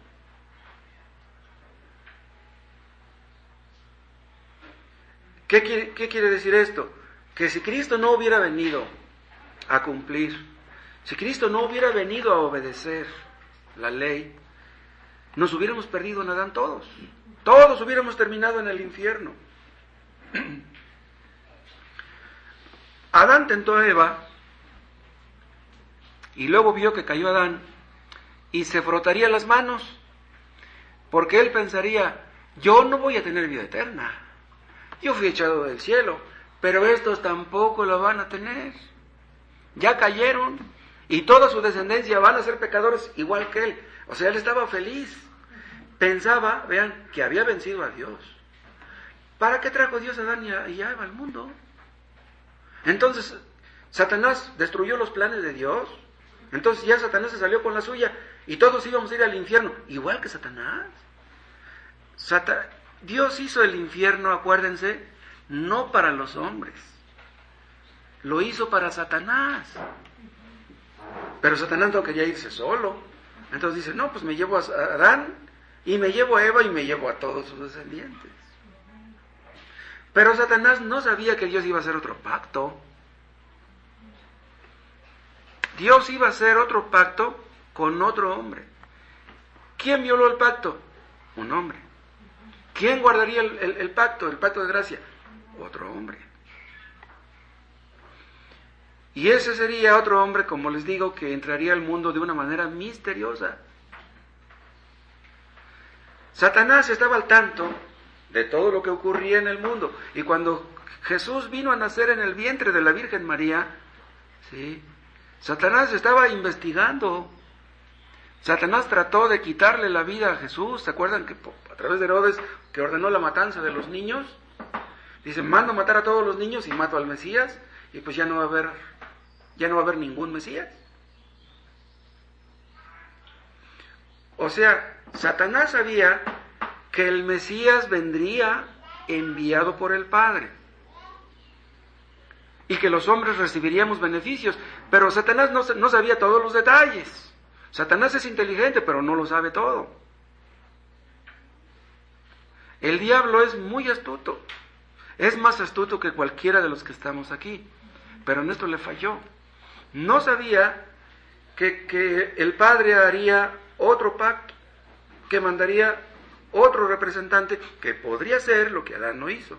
¿Qué quiere decir esto? Que si Cristo no hubiera venido a cumplir, si Cristo no hubiera venido a obedecer la ley, nos hubiéramos perdido en Adán todos. Todos hubiéramos terminado en el infierno. Adán tentó a Eva y luego vio que cayó Adán y se frotaría las manos porque él pensaría, yo no voy a tener vida eterna. Yo fui echado del cielo, pero estos tampoco lo van a tener. Ya cayeron y toda su descendencia van a ser pecadores igual que él. O sea, él estaba feliz. Pensaba, vean, que había vencido a Dios. ¿Para qué trajo Dios a Adán y a Eva al mundo? Entonces, Satanás destruyó los planes de Dios. Entonces ya Satanás se salió con la suya y todos íbamos a ir al infierno, igual que Satanás. Dios hizo el infierno, acuérdense, no para los hombres. Lo hizo para Satanás. Pero Satanás no quería irse solo. Entonces dice, no, pues me llevo a Adán y me llevo a Eva y me llevo a todos sus descendientes. Pero Satanás no sabía que Dios iba a hacer otro pacto. Dios iba a hacer otro pacto con otro hombre. ¿Quién violó el pacto? Un hombre. ¿Quién guardaría el pacto de gracia? Otro hombre. Y ese sería otro hombre, como les digo, que entraría al mundo de una manera misteriosa. Satanás estaba al tanto de todo lo que ocurría en el mundo. Y cuando Jesús vino a nacer en el vientre de la Virgen María, ¿sí?, Satanás estaba investigando. Satanás trató de quitarle la vida a Jesús. ¿Se acuerdan que a través de Herodes, que ordenó la matanza de los niños? Dice, mando matar a todos los niños y mato al Mesías, y pues ya no va a haber ningún Mesías. O sea, Satanás sabía que el Mesías vendría enviado por el Padre y que los hombres recibiríamos beneficios, pero Satanás no sabía todos los detalles. Satanás es inteligente, pero no lo sabe todo. El diablo es muy astuto, es más astuto que cualquiera de los que estamos aquí, pero en esto le falló. No sabía que el Padre haría otro pacto, que mandaría otro representante, que podría ser lo que Adán no hizo.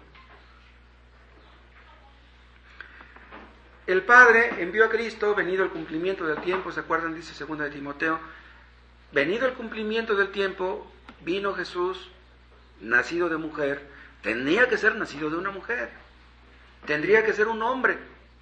El Padre envió a Cristo, venido el cumplimiento del tiempo, ¿se acuerdan? Dice 2 de Timoteo, venido el cumplimiento del tiempo, vino Jesús, nacido de mujer, tenía que ser nacido de una mujer, tendría que ser un hombre.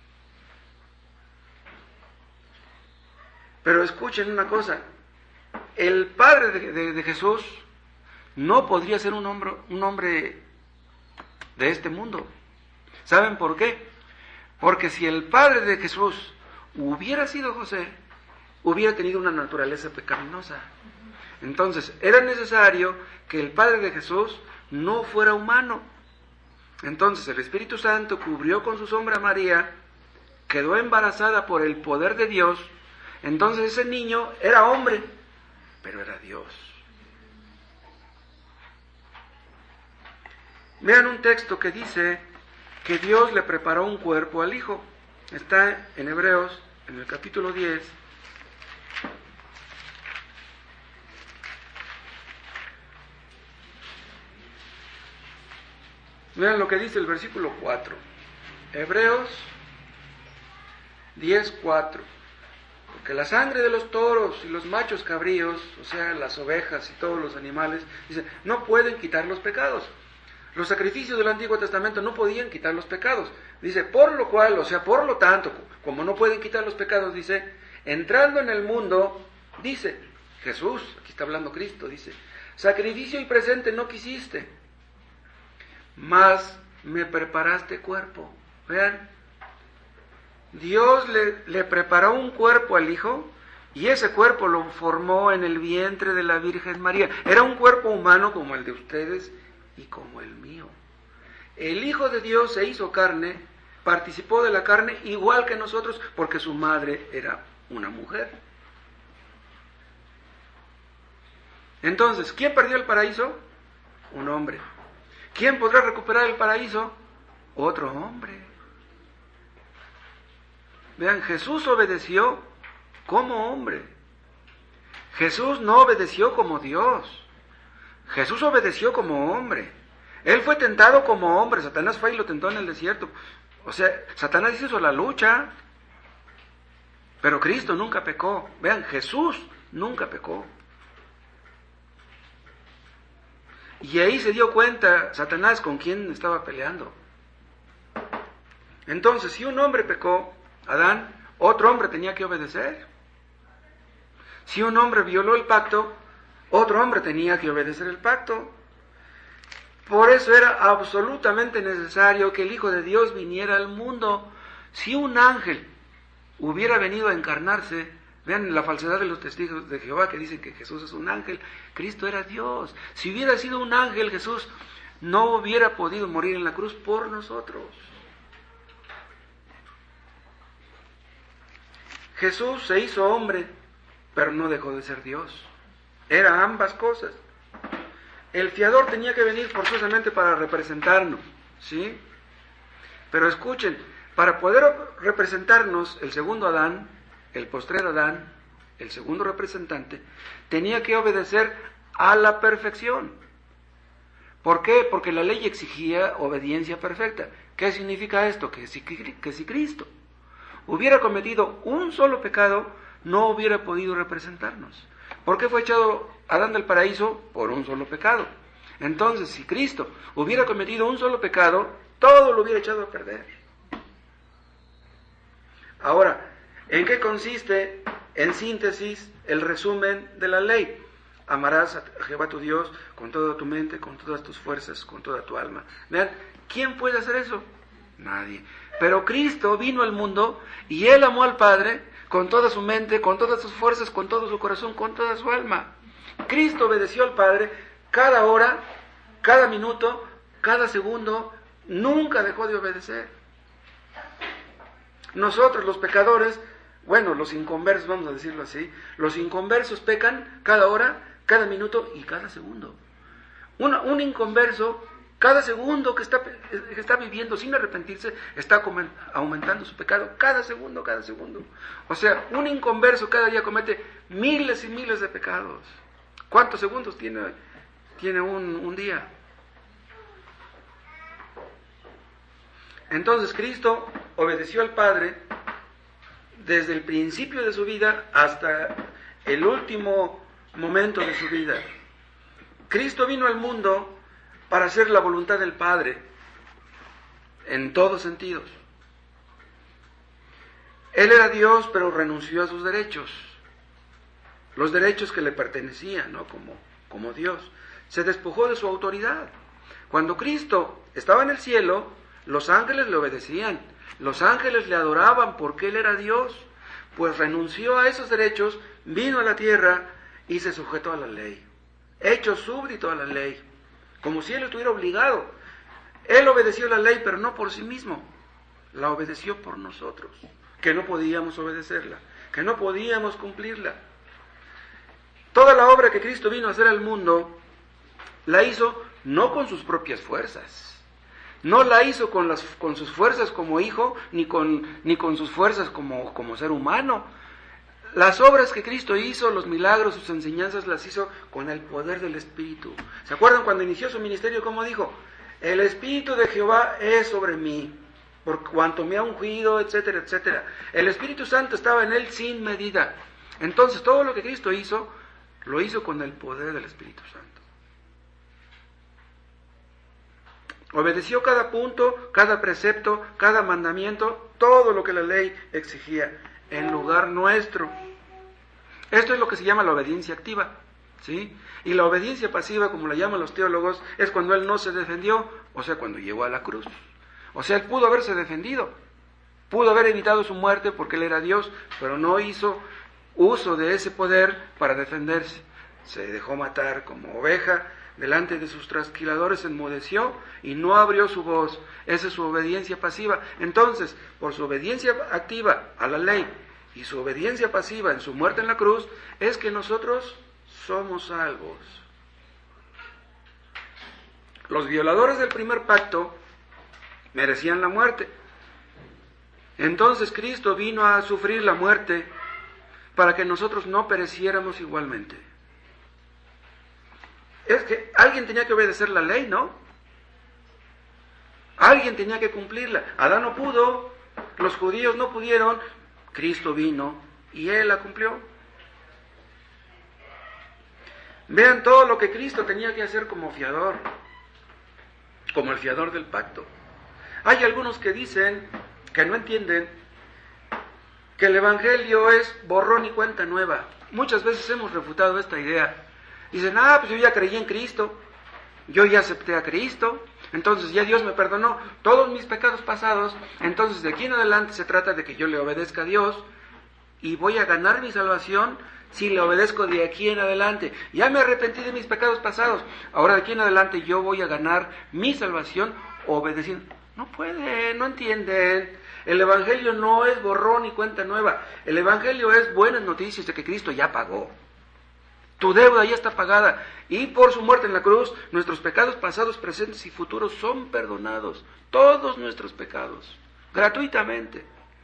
Pero escuchen una cosa, el Padre de Jesús no podría ser un hombre de este mundo. ¿Saben por qué? Porque si el Padre de Jesús hubiera sido José, hubiera tenido una naturaleza pecaminosa. Entonces, era necesario que el Padre de Jesús no fuera humano. Entonces, el Espíritu Santo cubrió con su sombra a María, quedó embarazada por el poder de Dios. Entonces, ese niño era hombre, pero era Dios. Vean un texto que dice que Dios le preparó un cuerpo al Hijo. Está en Hebreos, en el capítulo 10. Vean lo que dice el versículo 4. Hebreos 10:4. Porque la sangre de los toros y los machos cabríos, o sea, las ovejas y todos los animales, dice, no pueden quitar los pecados. Los sacrificios del Antiguo Testamento no podían quitar los pecados. Dice, por lo cual, o sea, por lo tanto, como no pueden quitar los pecados, dice, entrando en el mundo, dice, Jesús, aquí está hablando Cristo, dice, sacrificio y presente no quisiste, mas me preparaste cuerpo. Vean, Dios le preparó un cuerpo al Hijo, y ese cuerpo lo formó en el vientre de la Virgen María. Era un cuerpo humano como el de ustedes y como el mío. El Hijo de Dios se hizo carne, participó de la carne igual que nosotros, porque su madre era una mujer. Entonces, ¿quién perdió el paraíso? Un hombre. ¿Quién podrá recuperar el paraíso? Otro hombre. Vean, Jesús obedeció como hombre. Jesús no obedeció como Dios. Jesús obedeció como hombre. Él fue tentado como hombre. Satanás fue y lo tentó en el desierto. O sea, Satanás hizo la lucha. Pero Cristo nunca pecó. Vean, Jesús nunca pecó. Y ahí se dio cuenta Satanás con quién estaba peleando. Entonces, si un hombre pecó, Adán, otro hombre tenía que obedecer. Si un hombre violó el pacto, otro hombre tenía que obedecer el pacto. Por eso era absolutamente necesario que el Hijo de Dios viniera al mundo. Si un ángel hubiera venido a encarnarse, vean la falsedad de los testigos de Jehová que dicen que Jesús es un ángel, Cristo era Dios. Si hubiera sido un ángel, Jesús no hubiera podido morir en la cruz por nosotros. Jesús se hizo hombre, pero no dejó de ser Dios. Era ambas cosas. El fiador tenía que venir forzosamente para representarnos, ¿sí? Pero escuchen, para poder representarnos, el segundo Adán, el postrer Adán, el segundo representante, tenía que obedecer a la perfección. ¿Por qué? Porque la ley exigía obediencia perfecta. ¿Qué significa esto? Que si Cristo hubiera cometido un solo pecado, no hubiera podido representarnos. ¿Por qué fue echado Adán del paraíso? Por un solo pecado. Entonces, si Cristo hubiera cometido un solo pecado, todo lo hubiera echado a perder. Ahora, ¿en qué consiste, en síntesis, el resumen de la ley? Amarás a Jehová tu Dios con toda tu mente, con todas tus fuerzas, con toda tu alma. Vean, ¿quién puede hacer eso? Nadie. Pero Cristo vino al mundo y Él amó al Padre con toda su mente, con todas sus fuerzas, con todo su corazón, con toda su alma. Cristo obedeció al Padre cada hora, cada minuto, cada segundo, nunca dejó de obedecer. Nosotros los pecadores, bueno, los inconversos, vamos a decirlo así, los inconversos pecan cada hora, cada minuto y cada segundo. Un inconverso, cada segundo que está viviendo sin arrepentirse, está aumentando su pecado, cada segundo. O sea, un inconverso cada día comete miles y miles de pecados. ¿Cuántos segundos tiene un día? Entonces Cristo obedeció al Padre desde el principio de su vida hasta el último momento de su vida. Cristo vino al mundo para hacer la voluntad del Padre en todos sentidos. Él era Dios, pero renunció a sus derechos, los derechos que le pertenecían, ¿no? Como Dios. Se despojó de su autoridad. Cuando Cristo estaba en el cielo, los ángeles le obedecían, los ángeles le adoraban porque Él era Dios, pues renunció a esos derechos, vino a la tierra y se sujetó a la ley, hecho súbdito a la ley, como si Él estuviera obligado. Él obedeció la ley, pero no por sí mismo, la obedeció por nosotros, que no podíamos obedecerla, que no podíamos cumplirla. Toda la obra que Cristo vino a hacer al mundo, la hizo no con sus propias fuerzas, no la hizo con sus fuerzas como hijo, ni con sus fuerzas como ser humano. Las obras que Cristo hizo, los milagros, sus enseñanzas, las hizo con el poder del Espíritu. ¿Se acuerdan cuando inició su ministerio cómo dijo? El Espíritu de Jehová es sobre mí, por cuanto me ha ungido, etcétera, etcétera. El Espíritu Santo estaba en él sin medida. Entonces todo lo que Cristo hizo, lo hizo con el poder del Espíritu Santo. Obedeció cada punto, cada precepto, cada mandamiento, todo lo que la ley exigía, en lugar nuestro. Esto es lo que se llama la obediencia activa, ¿sí? Y la obediencia pasiva, como la llaman los teólogos, es cuando él no se defendió, o sea, cuando llegó a la cruz. O sea, él pudo haberse defendido, pudo haber evitado su muerte porque él era Dios, pero no hizo uso de ese poder para defenderse. Se dejó matar como oveja, delante de sus trasquiladores se enmudeció y no abrió su voz. Esa es su obediencia pasiva. Entonces, por su obediencia activa a la ley y su obediencia pasiva en su muerte en la cruz, es que nosotros somos salvos. Los violadores del primer pacto merecían la muerte. Entonces Cristo vino a sufrir la muerte para que nosotros no pereciéramos igualmente. Es que alguien tenía que obedecer la ley, ¿no? Alguien tenía que cumplirla. Adán no pudo, los judíos no pudieron, Cristo vino y él la cumplió. Vean todo lo que Cristo tenía que hacer como fiador, como el fiador del pacto. Hay algunos que dicen, que no entienden, que el Evangelio es borrón y cuenta nueva. Muchas veces hemos refutado esta idea. Dicen, pues yo ya creí en Cristo, yo ya acepté a Cristo, entonces ya Dios me perdonó todos mis pecados pasados, entonces de aquí en adelante se trata de que yo le obedezca a Dios y voy a ganar mi salvación si le obedezco de aquí en adelante. Ya me arrepentí de mis pecados pasados, ahora de aquí en adelante yo voy a ganar mi salvación obedeciendo. No pueden, no entienden. El Evangelio no es borrón y cuenta nueva. El Evangelio es buenas noticias de que Cristo ya pagó. Tu deuda ya está pagada y por su muerte en la cruz, nuestros pecados pasados, presentes y futuros son perdonados. Todos nuestros pecados, gratuitamente.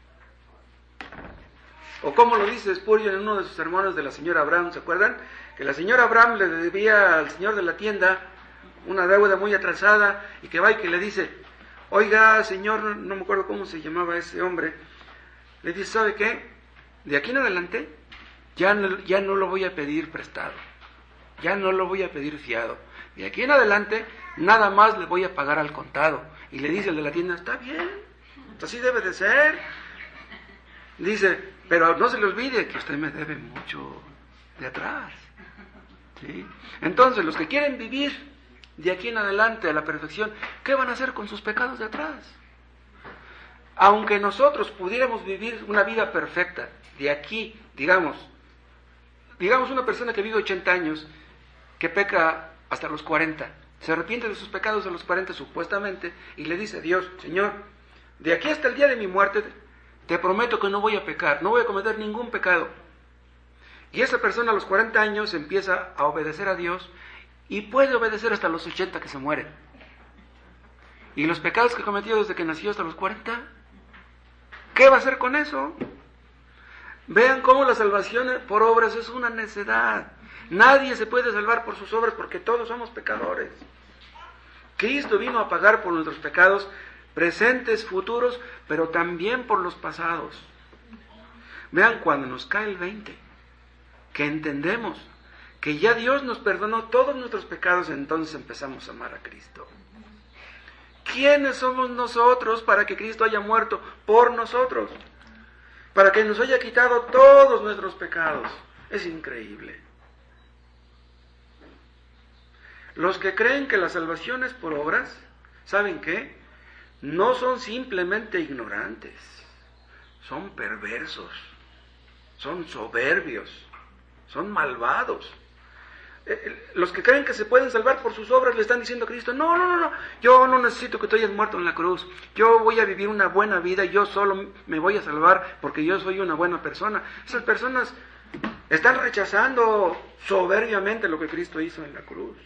O como lo dice Spurgeon en uno de sus sermones de la señora Abraham, ¿se acuerdan? Que la señora Abraham le debía al señor de la tienda una deuda muy atrasada y que va y que le dice, oiga, señor, no me acuerdo cómo se llamaba ese hombre, le dice, ¿sabe qué? De aquí en adelante ya no lo voy a pedir prestado, ya no lo voy a pedir fiado. De aquí en adelante nada más le voy a pagar al contado. Y le dice el de la tienda, está bien, así debe de ser. Dice, pero no se le olvide que usted me debe mucho de atrás, ¿sí? Entonces, los que quieren vivir de aquí en adelante a la perfección, ¿qué van a hacer con sus pecados de atrás? Aunque nosotros pudiéramos vivir una vida perfecta, de aquí, digamos una persona que vive 80 años, que peca hasta los 40, se arrepiente de sus pecados a los 40 supuestamente, y le dice a Dios, Señor, de aquí hasta el día de mi muerte, te prometo que no voy a pecar, no voy a cometer ningún pecado. Y esa persona a los 40 años empieza a obedecer a Dios, y puede obedecer hasta los 80 que se muere. Y los pecados que cometió desde que nació hasta los 40, ¿qué va a hacer con eso? Vean cómo la salvación por obras es una necedad. Nadie se puede salvar por sus obras porque todos somos pecadores. Cristo vino a pagar por nuestros pecados presentes, futuros, pero también por los pasados. Vean cuando nos cae el 20, que entendemos que ya Dios nos perdonó todos nuestros pecados, entonces empezamos a amar a Cristo. ¿Quiénes somos nosotros para que Cristo haya muerto por nosotros? Para que nos haya quitado todos nuestros pecados. Es increíble. Los que creen que la salvación es por obras, ¿saben qué? No son simplemente ignorantes, son perversos, son soberbios, son malvados. Los que creen que se pueden salvar por sus obras le están diciendo a Cristo, no, yo no necesito que tú hayas muerto en la cruz, yo voy a vivir una buena vida, yo solo me voy a salvar porque yo soy una buena persona. Esas personas están rechazando soberbiamente lo que Cristo hizo en la cruz.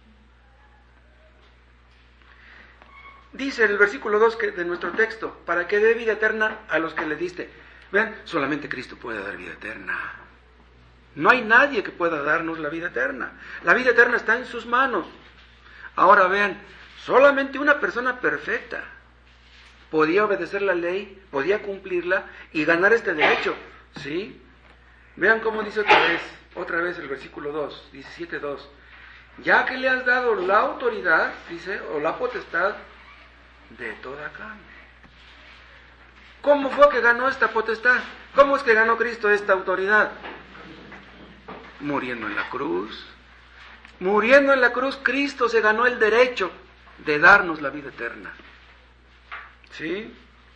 Dice en el versículo 2 de nuestro texto, para que dé vida eterna a los que le diste. Vean, solamente Cristo puede dar vida eterna. No hay nadie que pueda darnos la vida eterna. La vida eterna está en sus manos. Ahora vean, solamente una persona perfecta podía obedecer la ley, podía cumplirla y ganar este derecho, ¿sí? Vean cómo dice otra vez el versículo 2, 17:2. Ya que le has dado la autoridad, dice, o la potestad de toda carne. ¿Cómo fue que ganó esta potestad? ¿Cómo es que ganó Cristo esta autoridad? Muriendo en la cruz. Muriendo en la cruz, Cristo se ganó el derecho de darnos la vida eterna. ¿Sí?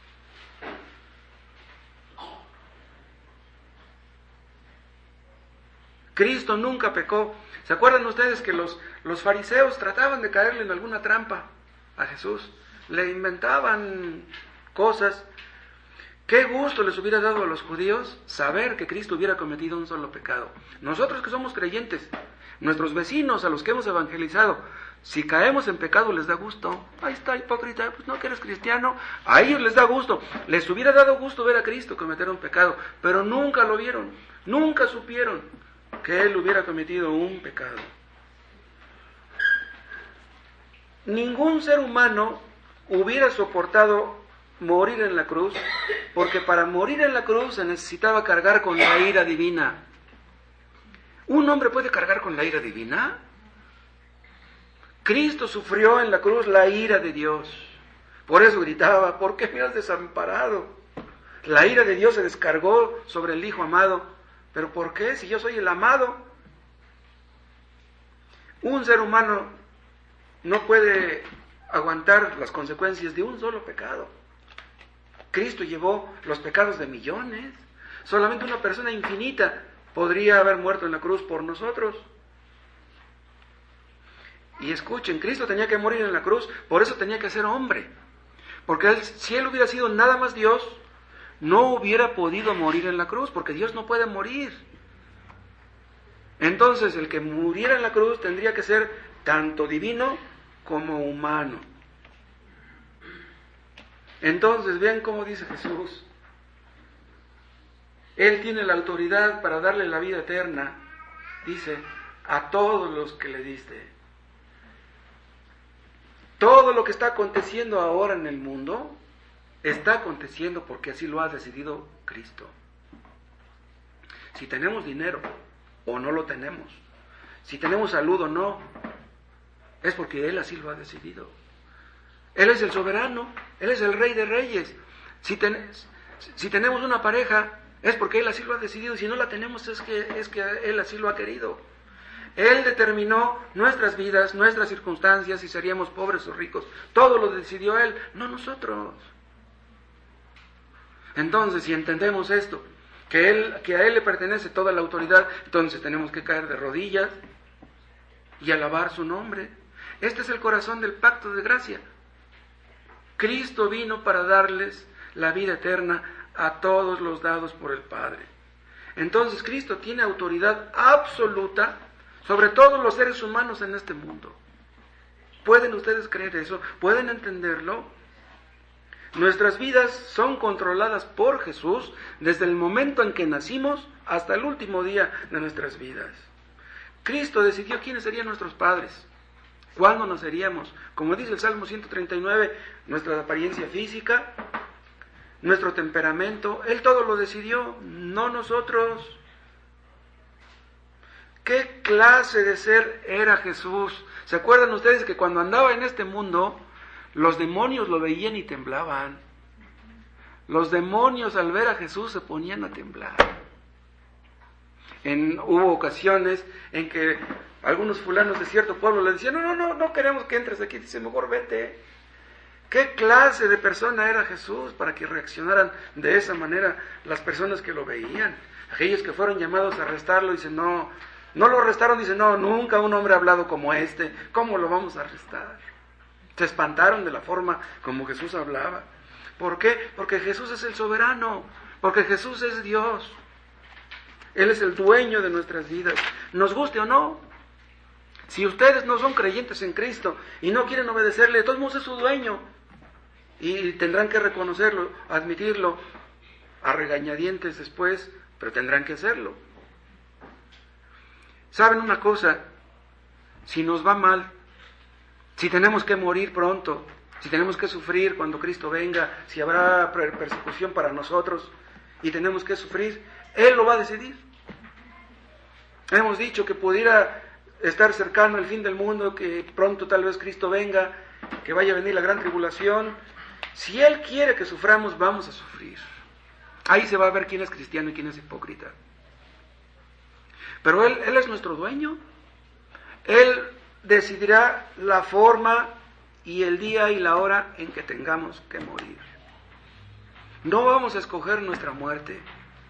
Cristo nunca pecó. ¿Se acuerdan ustedes que los fariseos trataban de caerle en alguna trampa a Jesús? Le inventaban cosas. ¿Qué gusto les hubiera dado a los judíos saber que Cristo hubiera cometido un solo pecado? Nosotros que somos creyentes, nuestros vecinos a los que hemos evangelizado, si caemos en pecado les da gusto. Ahí está, hipócrita, pues no que eres cristiano. A ellos les da gusto. Les hubiera dado gusto ver a Cristo cometer un pecado, pero nunca lo vieron, nunca supieron que Él hubiera cometido un pecado. Ningún ser humano hubiera soportado morir en la cruz, porque para morir en la cruz se necesitaba cargar con la ira divina. ¿Un hombre puede cargar con la ira divina? Cristo sufrió en la cruz la ira de Dios. Por eso gritaba, ¿por qué me has desamparado? La ira de Dios se descargó sobre el Hijo amado. ¿Pero por qué? Si yo soy el amado. Un ser humano no puede aguantar las consecuencias de un solo pecado. Cristo llevó los pecados de millones. Solamente una persona infinita podría haber muerto en la cruz por nosotros. Y escuchen, Cristo tenía que morir en la cruz, por eso tenía que ser hombre. Porque si Él hubiera sido nada más Dios, no hubiera podido morir en la cruz, porque Dios no puede morir. Entonces, el que muriera en la cruz tendría que ser tanto divino como humano. Entonces, vean cómo dice Jesús. Él tiene la autoridad para darle la vida eterna, dice, a todos los que le diste. Todo lo que está aconteciendo ahora en el mundo está aconteciendo porque así lo ha decidido Cristo. Si tenemos dinero o no lo tenemos, si tenemos salud o no, es porque Él así lo ha decidido. Él es el soberano, Él es el Rey de Reyes. Si tenemos una pareja, es porque Él así lo ha decidido. Si no la tenemos, es que Él así lo ha querido. Él determinó nuestras vidas, nuestras circunstancias, si seríamos pobres o ricos. Todo lo decidió Él, no nosotros. Entonces, si entendemos esto, que a Él le pertenece toda la autoridad, entonces tenemos que caer de rodillas y alabar su nombre. Este es el corazón del pacto de gracia. Cristo vino para darles la vida eterna a todos los dados por el Padre. Entonces Cristo tiene autoridad absoluta sobre todos los seres humanos en este mundo. ¿Pueden ustedes creer eso? ¿Pueden entenderlo? Nuestras vidas son controladas por Jesús desde el momento en que nacimos hasta el último día de nuestras vidas. Cristo decidió quiénes serían nuestros padres, cuándo naceríamos. Como dice el Salmo 139, nuestra apariencia física, nuestro temperamento, Él todo lo decidió, no nosotros. ¿Qué clase de ser era Jesús? ¿Se acuerdan ustedes que cuando andaba en este mundo, los demonios lo veían y temblaban? Los demonios al ver a Jesús se ponían a temblar. Hubo ocasiones en que algunos fulanos de cierto pueblo le decían, no queremos que entres aquí, dice, mejor vete. ¿Qué clase de persona era Jesús para que reaccionaran de esa manera las personas que lo veían? Aquellos que fueron llamados a arrestarlo, dicen, no lo arrestaron, dicen, no, nunca un hombre ha hablado como este, ¿cómo lo vamos a arrestar? Se espantaron de la forma como Jesús hablaba. ¿Por qué? Porque Jesús es el soberano, porque Jesús es Dios. Él es el dueño de nuestras vidas, nos guste o no. Si ustedes no son creyentes en Cristo y no quieren obedecerle, de todos modos es su dueño. Y tendrán que reconocerlo, admitirlo, a regañadientes después, pero tendrán que hacerlo. ¿Saben una cosa? Si nos va mal, si tenemos que morir pronto, si tenemos que sufrir cuando Cristo venga, si habrá persecución para nosotros y tenemos que sufrir, Él lo va a decidir. Hemos dicho que pudiera estar cercano el fin del mundo, que pronto tal vez Cristo venga, que vaya a venir la gran tribulación. Si Él quiere que suframos, vamos a sufrir. Ahí se va a ver quién es cristiano y quién es hipócrita. Pero Él es nuestro dueño. Él decidirá la forma y el día y la hora en que tengamos que morir. No vamos a escoger nuestra muerte.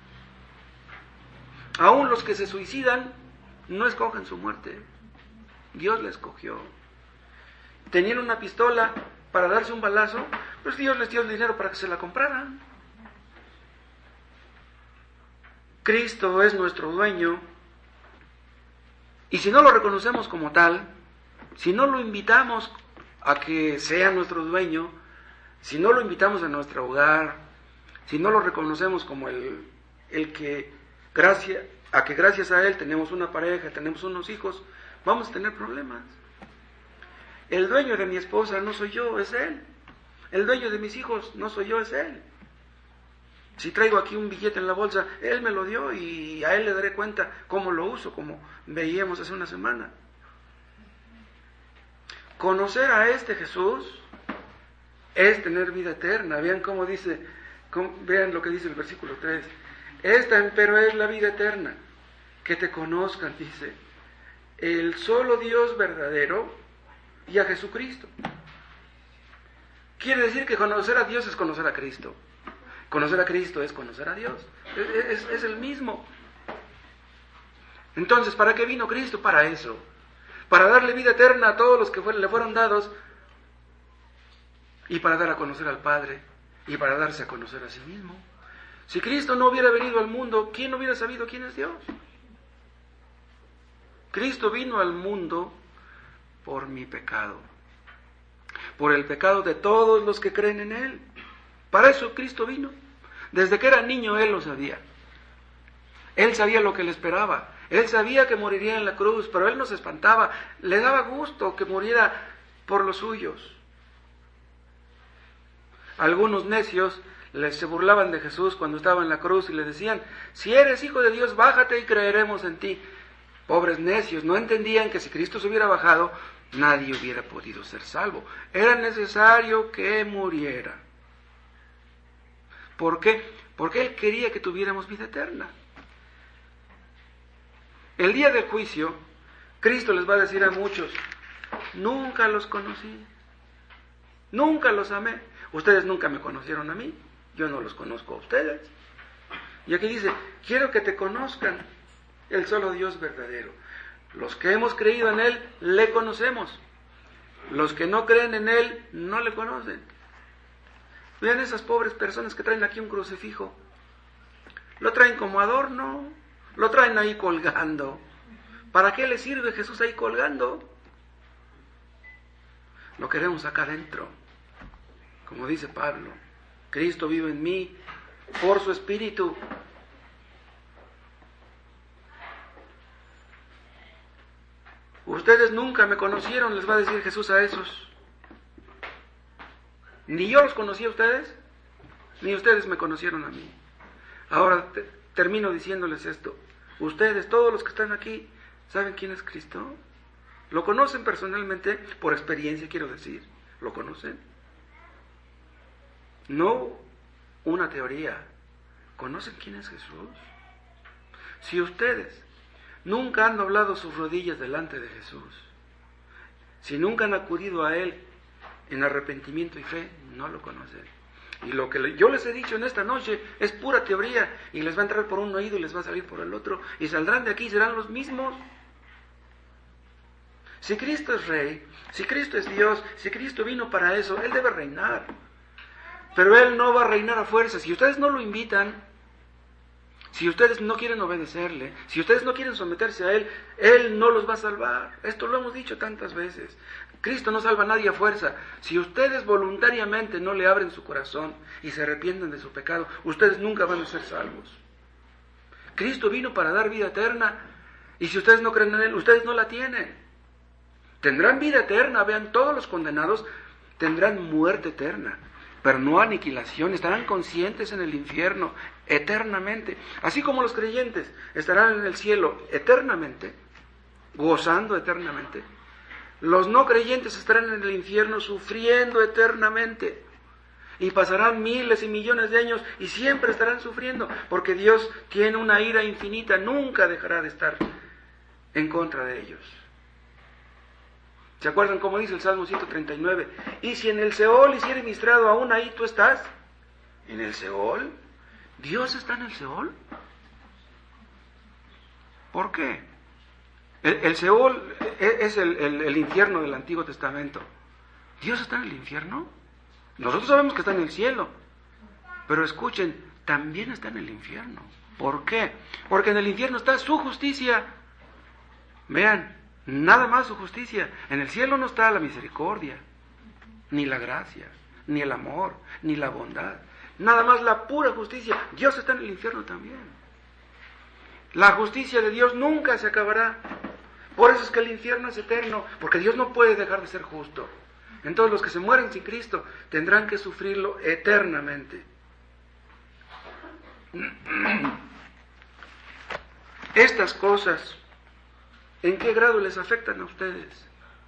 Aún los que se suicidan no escogen su muerte. Dios la escogió. Tenían una pistola para darse un balazo, pues Dios les dio el dinero para que se la compraran. Cristo es nuestro dueño, y si no lo reconocemos como tal, si no lo invitamos a que sea nuestro dueño, si no lo invitamos a nuestro hogar, si no lo reconocemos como el que gracias a Él tenemos una pareja, tenemos unos hijos, vamos a tener problemas. El dueño de mi esposa no soy yo, es Él. El dueño de mis hijos no soy yo, es Él. Si traigo aquí un billete en la bolsa, Él me lo dio y a Él le daré cuenta cómo lo uso, como veíamos hace una semana. Conocer a este Jesús es tener vida eterna. Vean cómo dice, vean lo que dice el versículo 3. Esta empero es la vida eterna, que te conozcan, dice, el solo Dios verdadero y a Jesucristo. Quiere decir que conocer a Dios es conocer a Cristo. Conocer a Cristo es conocer a Dios. Es el mismo. Entonces, ¿para qué vino Cristo? Para eso. Para darle vida eterna a todos los que le fueron dados, y para dar a conocer al Padre, y para darse a conocer a sí mismo. Si Cristo no hubiera venido al mundo, ¿quién hubiera sabido quién es Dios? Cristo vino al mundo por mi pecado, por el pecado de todos los que creen en Él. Para eso Cristo vino. Desde que era niño Él lo sabía. Él sabía lo que le esperaba. Él sabía que moriría en la cruz, pero Él no se espantaba. Le daba gusto que muriera por los suyos. Algunos necios se burlaban de Jesús cuando estaba en la cruz y le decían, si eres hijo de Dios, bájate y creeremos en ti. Pobres necios, no entendían que si Cristo se hubiera bajado, nadie hubiera podido ser salvo. Era necesario que muriera. ¿Por qué? Porque Él quería que tuviéramos vida eterna. El día del juicio, Cristo les va a decir a muchos, nunca los conocí, nunca los amé. Ustedes nunca me conocieron a mí, yo no los conozco a ustedes. Y aquí dice, quiero que te conozcan el solo Dios verdadero. Los que hemos creído en Él, le conocemos. Los que no creen en Él, no le conocen. Vean esas pobres personas que traen aquí un crucifijo. Lo traen como adorno, lo traen ahí colgando. ¿Para qué le sirve Jesús ahí colgando? Lo queremos acá adentro. Como dice Pablo, Cristo vive en mí por su Espíritu. Ustedes nunca me conocieron, les va a decir Jesús a esos. Ni yo los conocí a ustedes, ni ustedes me conocieron a mí. Ahora termino diciéndoles esto. Ustedes, todos los que están aquí, ¿saben quién es Cristo? ¿Lo conocen personalmente? Por experiencia quiero decir. ¿Lo conocen? No una teoría. ¿Conocen quién es Jesús? Si ustedes nunca han doblado sus rodillas delante de Jesús, si nunca han acudido a Él en arrepentimiento y fe, no lo conocen. Y lo que yo les he dicho en esta noche es pura teoría, y les va a entrar por un oído y les va a salir por el otro, y saldrán de aquí y serán los mismos. Si Cristo es Rey, si Cristo es Dios, si Cristo vino para eso, Él debe reinar. Pero Él no va a reinar a fuerza. Si ustedes no lo invitan, si ustedes no quieren obedecerle, si ustedes no quieren someterse a Él, Él no los va a salvar. Esto lo hemos dicho tantas veces. Cristo no salva a nadie a fuerza. Si ustedes voluntariamente no le abren su corazón y se arrepienten de su pecado, ustedes nunca van a ser salvos. Cristo vino para dar vida eterna, y si ustedes no creen en Él, ustedes no la tienen. Tendrán vida eterna, vean, todos los condenados tendrán muerte eterna, pero no aniquilación, estarán conscientes en el infierno eternamente, así como los creyentes estarán en el cielo eternamente, gozando eternamente. Los no creyentes estarán en el infierno sufriendo eternamente y pasarán miles y millones de años y siempre estarán sufriendo, porque Dios tiene una ira infinita, nunca dejará de estar en contra de ellos. ¿Se acuerdan cómo dice el Salmo 139? Y si en el Seol hiciere mi estrado, aún ahí tú estás. ¿En el Seol? ¿Dios está en el Seol? ¿Por qué? El Seol es el infierno del Antiguo Testamento. ¿Dios está en el infierno? Nosotros sabemos que está en el cielo. Pero escuchen, también está en el infierno. ¿Por qué? Porque en el infierno está su justicia. Vean, nada más su justicia. En el cielo no está la misericordia, ni la gracia, ni el amor, ni la bondad. Nada más la pura justicia. Dios está en el infierno también. La justicia de Dios nunca se acabará. Por eso es que el infierno es eterno, porque Dios no puede dejar de ser justo. Entonces los que se mueren sin Cristo tendrán que sufrirlo eternamente. Estas cosas, ¿en qué grado les afectan a ustedes?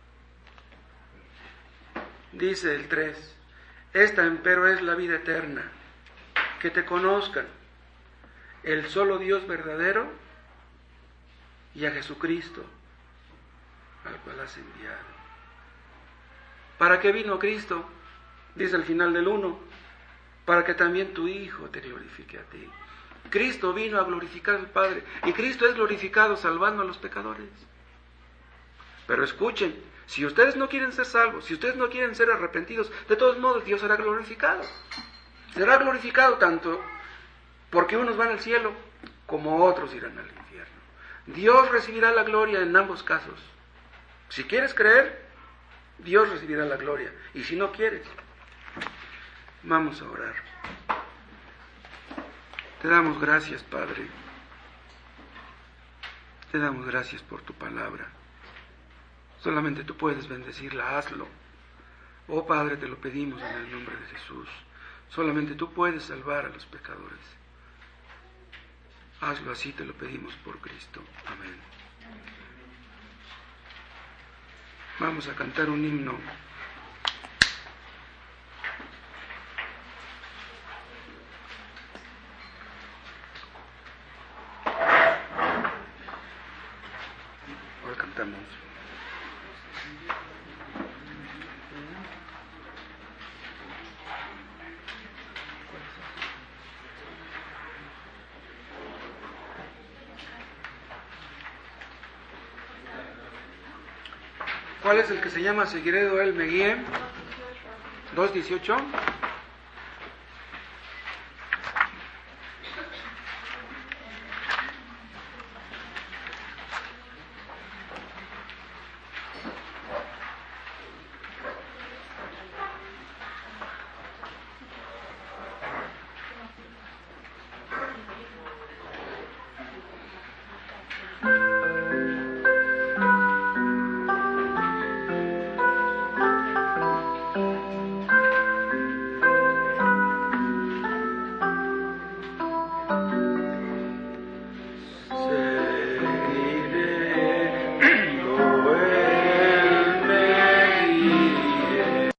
Dice el 3, esta empero es la vida eterna, que te conozcan, el solo Dios verdadero y a Jesucristo, al cual has enviado. ¿Para qué vino Cristo? Dice al final del 1, para que también tu Hijo te glorifique a ti. Cristo vino a glorificar al Padre, y Cristo es glorificado salvando a los pecadores. Pero escuchen, si ustedes no quieren ser salvos, si ustedes no quieren ser arrepentidos, de todos modos Dios será glorificado. Será glorificado tanto porque unos van al cielo como otros irán al infierno. Dios recibirá la gloria en ambos casos. Si quieres creer, Dios recibirá la gloria. Y si no quieres, vamos a orar. Te damos gracias, Padre. Te damos gracias por tu palabra. Solamente tú puedes bendecirla, hazlo. Oh Padre, te lo pedimos en el nombre de Jesús. Solamente tú puedes salvar a los pecadores. Hazlo así, te lo pedimos por Cristo. Amén. Vamos a cantar un himno. Ahora cantamos. ¿Cuál es el que se llama Seguiredo él me guíe? 2:18.